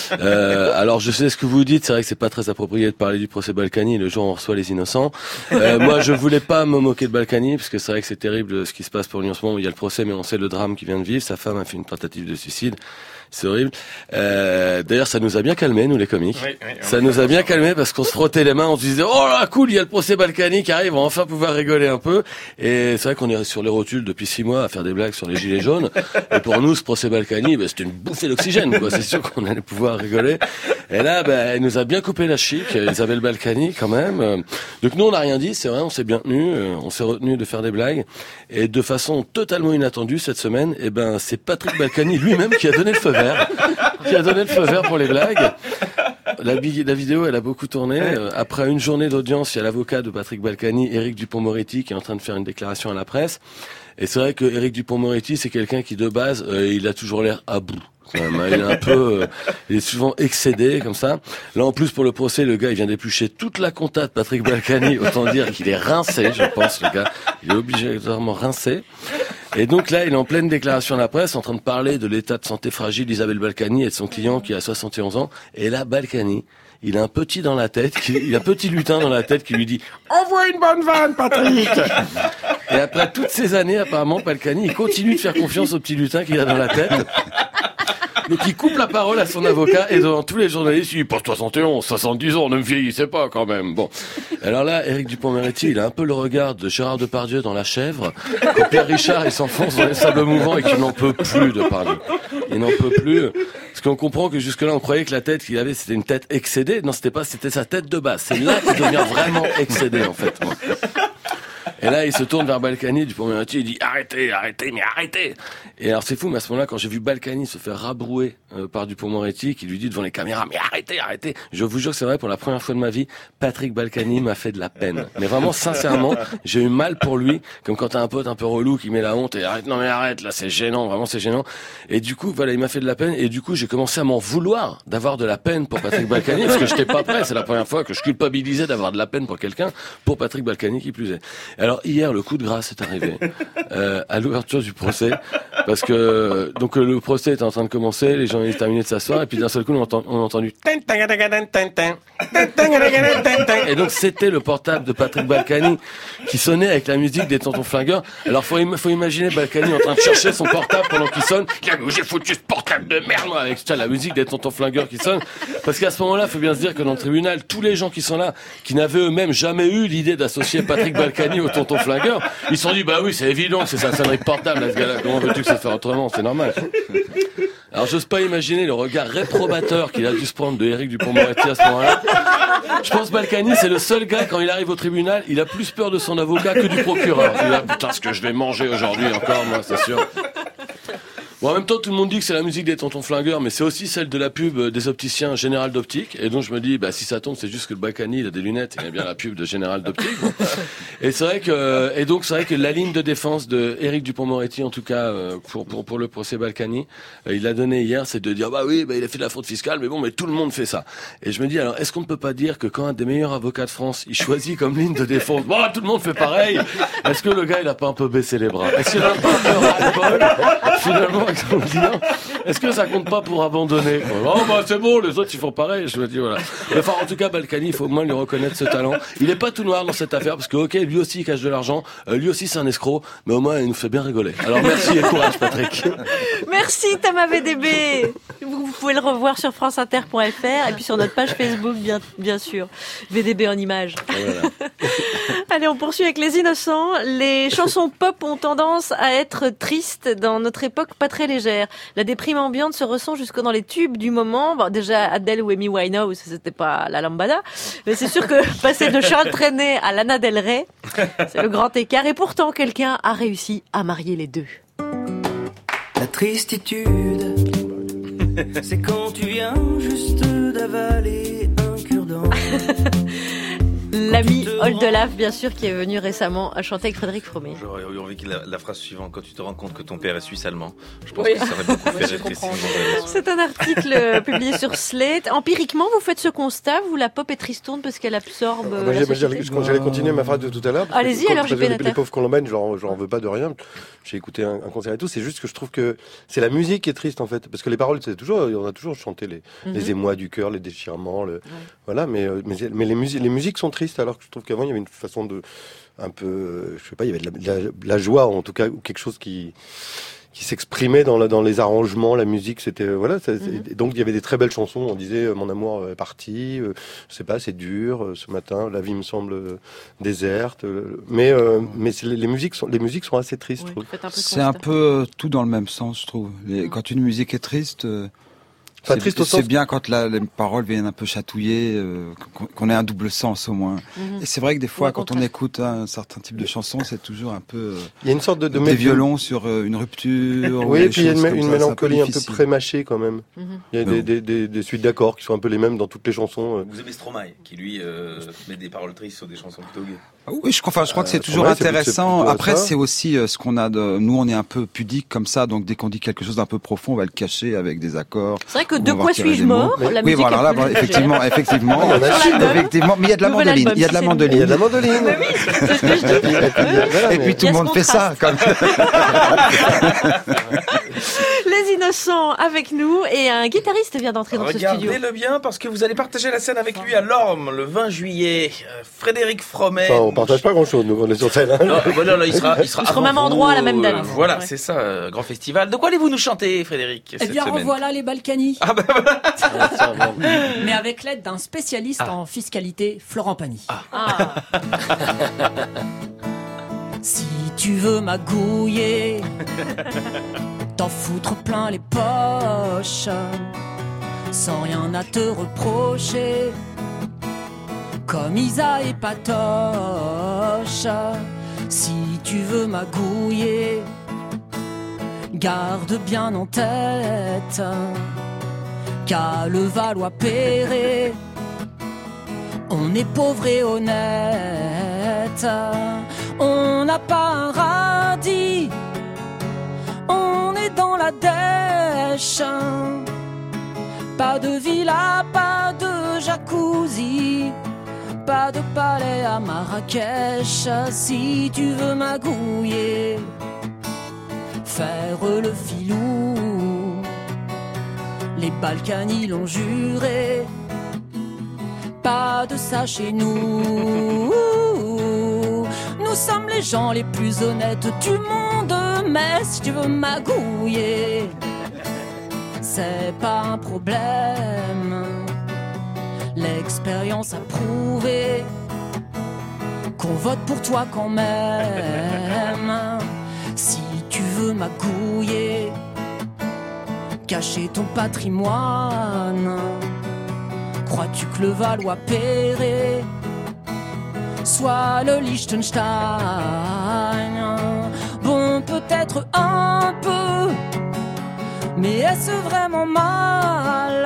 H: Euh, alors je sais ce que vous dites, c'est vrai que c'est pas très approprié de parler du procès Balkany le jour où on reçoit les innocents. Euh, moi je voulais pas me moquer de Balkany parce que c'est vrai que c'est terrible ce qui se passe pour lui en ce moment. Il y a le procès, mais on sait le drame qu'il vient de vivre. Sa femme a fait une tentative de suicide. C'est horrible. Euh, d'ailleurs, ça nous a bien calmés, nous les comiques.
B: Oui, oui,
H: ça
B: on-
H: nous a bien calmés parce qu'on se frottait les mains, on se disait oh là cool, il y a le procès Balkany qui arrive, on va enfin pouvoir rigoler un peu. Et c'est vrai qu'on est sur les rotules depuis six mois à faire des blagues sur les gilets jaunes. Et pour nous, ce procès Balkany, bah, c'était une bouffée d'oxygène, quoi. C'est sûr qu'on allait pouvoir rigoler. Et là, bah, elle nous a bien coupé la chic, Isabelle Balkany quand même. Euh, Donc nous, on n'a rien dit, c'est vrai, on s'est bien tenu, euh, on s'est retenu de faire des blagues. Et de façon totalement inattendue cette semaine, eh ben, c'est Patrick Balkany lui-même qui a donné le feu vert. qui a donné le feu vert pour les blagues. La, bi- la vidéo, elle a beaucoup tourné. Euh, après une journée d'audience, il y a l'avocat de Patrick Balkany, Éric Dupond-Moretti, qui est en train de faire une déclaration à la presse. Et c'est vrai que Éric Dupond-Moretti, c'est quelqu'un qui, de base, euh, il a toujours l'air à bout. Quand même, hein. Il est un peu, euh, il est souvent excédé comme ça. Là, en plus, pour le procès, le gars, il vient d'éplucher toute la compta de Patrick Balkany. Autant dire qu'il est rincé, je pense, le gars. Il est obligatoirement rincé. Et donc là, il est en pleine déclaration à la presse, en train de parler de l'état de santé fragile d'Isabelle Balkany et de son client qui a soixante et onze ans. Et là, Balkany, il a un petit dans la tête, qui, il a un petit lutin dans la tête qui lui dit « Envoie une bonne vanne, Patrick !» Et après toutes ces années, apparemment, Balkany, il continue de faire confiance au petit lutin qu'il a dans la tête. Donc il coupe la parole à son avocat et devant tous les journalistes, il dit « Pas soixante et onze, soixante-dix ans, ne me vieillissez pas quand même !» Bon. Alors là, Éric Dupond-Moretti, il a un peu le regard de Gérard Depardieu dans La Chèvre, quand Pierre Richard, il s'enfonce dans les sables mouvants et qu'il n'en peut plus de parler. Il n'en peut plus. Parce qu'on comprend que jusque-là, on croyait que la tête qu'il avait, c'était une tête excédée. Non, c'était pas, c'était sa tête de base. C'est là qu'il devient vraiment excédé, en fait. Et là, il se tourne vers Balkany du Dupond-Moretti, il dit arrêtez, arrêtez, mais arrêtez. Et alors c'est fou, mais à ce moment-là, quand j'ai vu Balkany se faire rabrouer euh, par Dupond-Moretti, qui lui dit devant les caméras mais arrêtez, arrêtez. Je vous jure que c'est vrai, pour la première fois de ma vie, Patrick Balkany m'a fait de la peine. Mais vraiment, sincèrement, j'ai eu mal pour lui, comme quand t'as un pote un peu relou qui met la honte et arrête, non mais arrête, là c'est gênant, vraiment c'est gênant. Et du coup, voilà, il m'a fait de la peine, et du coup, j'ai commencé à m'en vouloir d'avoir de la peine pour Patrick Balkany, parce que j'étais pas prêt. C'est la première fois que je culpabilisais d'avoir de la peine pour quelqu'un, pour Patrick Balkany qui plus est. Alors hier, le coup de grâce est arrivé euh, à l'ouverture du procès, parce que donc le procès était en train de commencer, les gens avaient terminé de s'asseoir, et puis d'un seul coup, on a entendu, on a entendu et donc c'était le portable de Patrick Balkany qui sonnait avec la musique des Tontons Flingueurs. Alors faut, im- faut imaginer Balkany en train de chercher son portable pendant qu'il sonne. J'ai foutu ce portable de merde moi, avec la musique des Tontons Flingueurs qui sonne. Parce qu'à ce moment-là, il faut bien se dire que dans le tribunal, tous les gens qui sont là, qui n'avaient eux-mêmes jamais eu l'idée d'associer Patrick Balkany au Tonton Flingueur, ils se sont dit bah oui, c'est évident que c'est sa sonnerie de portable là, ce gars-là. Comment veux-tu que ça se fasse autrement? C'est normal. Alors j'ose pas imaginer le regard réprobateur qu'il a dû se prendre de Éric Dupond-Moretti à ce moment-là. Je pense Balkany, c'est le seul gars, quand il arrive au tribunal, il a plus peur de son avocat que du procureur. Il a putain, ce que je vais manger aujourd'hui encore, moi, c'est sûr. Bon, en même temps, tout le monde dit que c'est la musique des Tontons Flingueurs, mais c'est aussi celle de la pub des opticiens Général d'Optique. Et donc, je me dis, bah, si ça tombe, c'est juste que le Balkany, il a des lunettes, il a bien la pub de Général d'Optique. Bon. Et c'est vrai que, et donc, c'est vrai que la ligne de défense de Éric Dupond-Moretti, en tout cas, pour, pour, pour le procès Balkany, il l'a donné hier, c'est de dire, bah oui, bah, il a fait de la fraude fiscale, mais bon, mais tout le monde fait ça. Et je me dis, alors, est-ce qu'on ne peut pas dire que quand un des meilleurs avocats de France, il choisit comme ligne de défense, bon, tout le monde fait pareil, est-ce que le gars, il a pas un peu baissé les bras? Est-ce qu'il a pas un peu ras-le-bol, finalement, avec son client? Est-ce que ça compte pas pour abandonner? Oh bah c'est bon, les autres ils font pareil. Je me dis voilà. Enfin en tout cas Balkany, il faut au moins lui reconnaître ce talent. Il est pas tout noir dans cette affaire parce que ok, lui aussi il cache de l'argent, euh, lui aussi c'est un escroc, mais au moins il nous fait bien rigoler. Alors merci et courage Patrick.
C: Merci Thomas V D B. Vous, vous pouvez le revoir sur franceinter point f r et puis sur notre page Facebook bien bien sûr. V D B en images.
H: Voilà.
C: Allez, on poursuit avec les innocents. Les chansons pop ont tendance à être tristes dans notre époque pas très légère. La déprime ambiante se ressent jusque dans les tubes du moment. Bon, déjà, Adele ou Amy Winehouse, c'était pas la lambada. Mais c'est sûr que passer de Charles Trenet à Lana Del Rey, c'est le grand écart. Et pourtant, quelqu'un a réussi à marier les deux.
T: La tristitude, c'est quand tu viens juste d'avaler un cure-dent.
C: L'ami Oldelaf, bien sûr, qui est venu récemment à chanter avec Frédéric Fromet.
B: J'aurais eu envie que la, la phrase suivante, quand tu te rends compte que ton père est suisse-allemand. Je pense
C: Oui.
B: que ça aurait beaucoup fait
C: Je
B: rester
C: comprends.
B: Simon.
C: C'est un article euh, publié sur Slate. Empiriquement, vous faites ce constat, vous, la pop est tristourne parce qu'elle absorbe euh,
K: Moi,
C: la
K: j'ai-
C: société.
K: j'ai- je- J'allais continuer ma phrase de tout à l'heure. parce que
C: Allez-y,
K: quand
C: alors,
K: je faisais
C: J P
K: les,
C: Natter.
K: les pauvres Columbine, je leur, je leur en veux pas de rien. J'ai écouté un, un concert et tout. C'est juste que je trouve que c'est la musique qui est triste en fait, parce que les paroles, c'est toujours, on a toujours chanté les,
C: Mhm.
K: les émois du cœur, les déchirements, le, voilà. Mais, euh, mais, mais les musiques, les musiques sont tristes, alors que je trouve qu'avant il y avait une façon de, un peu, euh, je sais pas, il y avait de la, de la, de la joie en tout cas, ou quelque chose qui qui s'exprimait dans, la, dans les arrangements, la musique, c'était euh, voilà. Ça,
C: Mhm.
K: et donc il y avait des très belles chansons. On disait euh, mon amour est parti, euh, je sais pas, c'est dur euh, ce matin, la vie me semble euh, déserte. euh, mais euh, mais c'est- les musiques sont les musiques sont assez tristes. je trouve.
M: C'est un peu euh, tout dans le même sens, je trouve. Les- quand une musique est triste, euh,
K: Enfin,
M: c'est,
K: triste au
M: c'est
K: sens-
M: bien quand la, les paroles viennent un peu chatouiller, euh, qu'on, qu'on ait un double sens au moins.
K: Mhm.
M: Et c'est vrai que des fois,
K: Ouais,
M: quand on
K: contraire.
M: écoute un certain type de chanson, c'est toujours un peu. euh,
K: Il y a une sorte de, de
M: des
K: mé-
M: violons sur euh, une rupture. ou
K: Oui,
M: des
K: et puis il y a une,
M: choses comme
K: une
M: ça, c'est
K: mélancolie un peu,
M: difficile.
K: prémâchée quand même.
C: Mhm.
K: Il y a
M: Non.
K: des, des, des, des suites d'accords qui sont un peu les mêmes dans toutes les chansons. euh.
B: Vous aimez Stromae, qui lui euh, met des paroles tristes sur des chansons plutôt gaies.
M: Ah oui, je, enfin, je crois que c'est
K: Euh,
M: toujours
K: ouais, c'est-
M: intéressant.
K: c'est plutôt
M: Après,
K: ça.
M: c'est aussi euh, ce qu'on a de. Nous, on est un peu pudique comme ça, donc dès qu'on dit quelque chose d'un peu profond, on va le cacher avec des accords.
C: C'est vrai que
M: ou
C: De
M: on va
C: quoi
M: retirer
C: suis-je
M: des mots.
C: mort La
M: Oui,
C: musique
M: voilà,
C: est
M: là,
C: plus
M: voilà,
C: légère.
M: effectivement, effectivement,
K: Il y en a
C: Sur l'album.
M: effectivement. Mais il y a de la
C: Nouvel
M: mandoline.
C: album,
M: Il y a de
C: si
M: la
C: c'est
M: mandoline.
K: Il y a de la mandoline.
C: Mais oui, c'est ce que je dis.
K: Et puis, et puis, voilà,
M: Et
K: mais-
M: puis tout
C: Il y
M: le
C: a
M: monde
C: ce
M: fait ça. Comme...
C: Les innocents avec nous et un guitariste vient d'entrer dans ce studio.
B: Regardez-le bien parce que vous allez partager la scène avec lui à Lorme le vingt juillet. Euh, Frédéric Fromet.
K: Enfin, on partage pas grand-chose, nous, on est sur scène. hein.
B: Non, voilà, là, il sera, il sera
C: Ils seront
B: avant
C: au même
B: vous,
C: endroit à la même date.
B: euh, voilà,
C: Ouais.
B: c'est ça, euh, grand festival. De quoi allez-vous nous chanter, Frédéric,
D: Eh
B: cette
D: bien,
B: semaine?
D: revoilà les Balkany.
B: Ah bah voilà.
D: Mais avec l'aide d'un spécialiste en fiscalité, Florent Pagny.
C: Ah.
D: Si tu veux magouiller, t'en foutre plein les poches, sans rien à te reprocher, comme Isa et Patoche, Si tu veux magouiller, garde bien en tête qu'à Levallois-Perret, on est pauvre et honnête. On n'a pas un radis, on est dans la dèche. Pas de villa, pas de jacuzzi, pas de palais à Marrakech. Si tu veux magouiller, faire le filou, les Balkany l'ont juré, pas de ça chez nous. Nous sommes les gens les plus honnêtes du monde, mais si tu veux magouiller, c'est pas un problème. L'expérience a prouvé qu'on vote pour toi quand même. Si tu veux magouiller, cacher ton patrimoine, crois-tu que le Levallois-Perret soit le Liechtenstein? Bon, peut-être un peu, mais est-ce vraiment mal?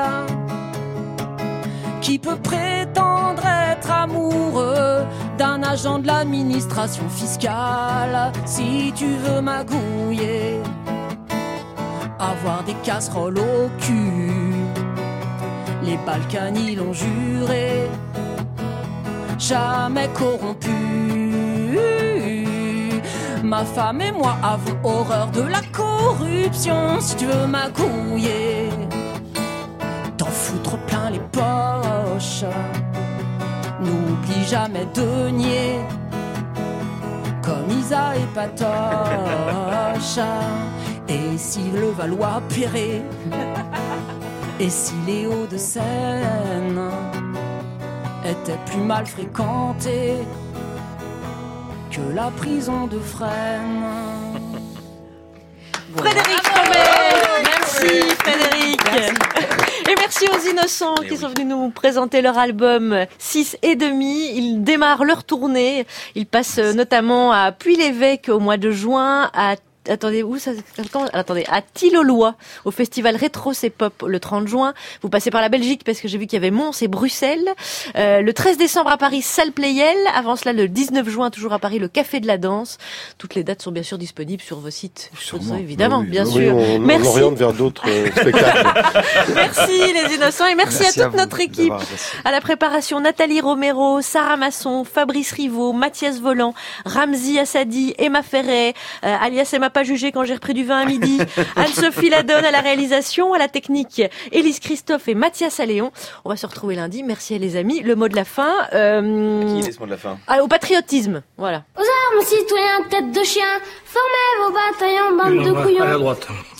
D: Qui peut prétendre être amoureux d'un agent de l'administration fiscale? Si tu veux magouiller, avoir des casseroles au cul, les Balkany l'ont juré, jamais corrompu. Ma femme et moi avons horreur de la corruption. Si tu veux magouiller, t'en foutre plein les poches. N'oublie jamais de nier, comme Isa et Patoche. Et si le Levallois-Perret, et si les Hauts-de-Seine étaient plus mal fréquentés que la prison de Fresnes.
C: Frédéric Chambet. Merci Frédéric. Merci. Et merci aux Innocents qui sont venus nous présenter leur album six et demi. Ils démarrent leur tournée. Ils passent notamment à Puy-l'Évêque au mois de juin, à Attendez, où ça, attendez, à Tilloloy, au festival Rétro C'est Pop le trente juin. Vous passez par la Belgique parce que j'ai vu qu'il y avait Mons et Bruxelles. Euh, le treize décembre à Paris, Salle Playel. Avant cela, le dix-neuf juin, toujours à Paris, le Café de la Danse. Toutes les dates sont bien sûr disponibles sur vos sites. Sûrement. Évidemment, oui, bien oui, sûr.
K: On,
C: merci.
K: On oriente vers d'autres euh, spectacles.
C: Merci les Innocents et merci, merci à toute à notre équipe. À la préparation, Nathalie Romero, Sarah Masson, Fabrice Rivaud, Mathias Volant, Ramzi Assadi, Emma Ferret, euh, alias Emma Pas jugé quand j'ai repris du vin à midi, Anne-Sophie Ladonne à la réalisation, à la technique, Élise Christophe et Mathias Alléon. On va se retrouver lundi. Merci les amis. Le mot de la fin. Euh...
B: Qui est ce mot de la fin?
C: Ah, au patriotisme. Voilà.
E: Aux armes, citoyens, tête de chien, formez vos bataillons, bande de couillons. À la droite.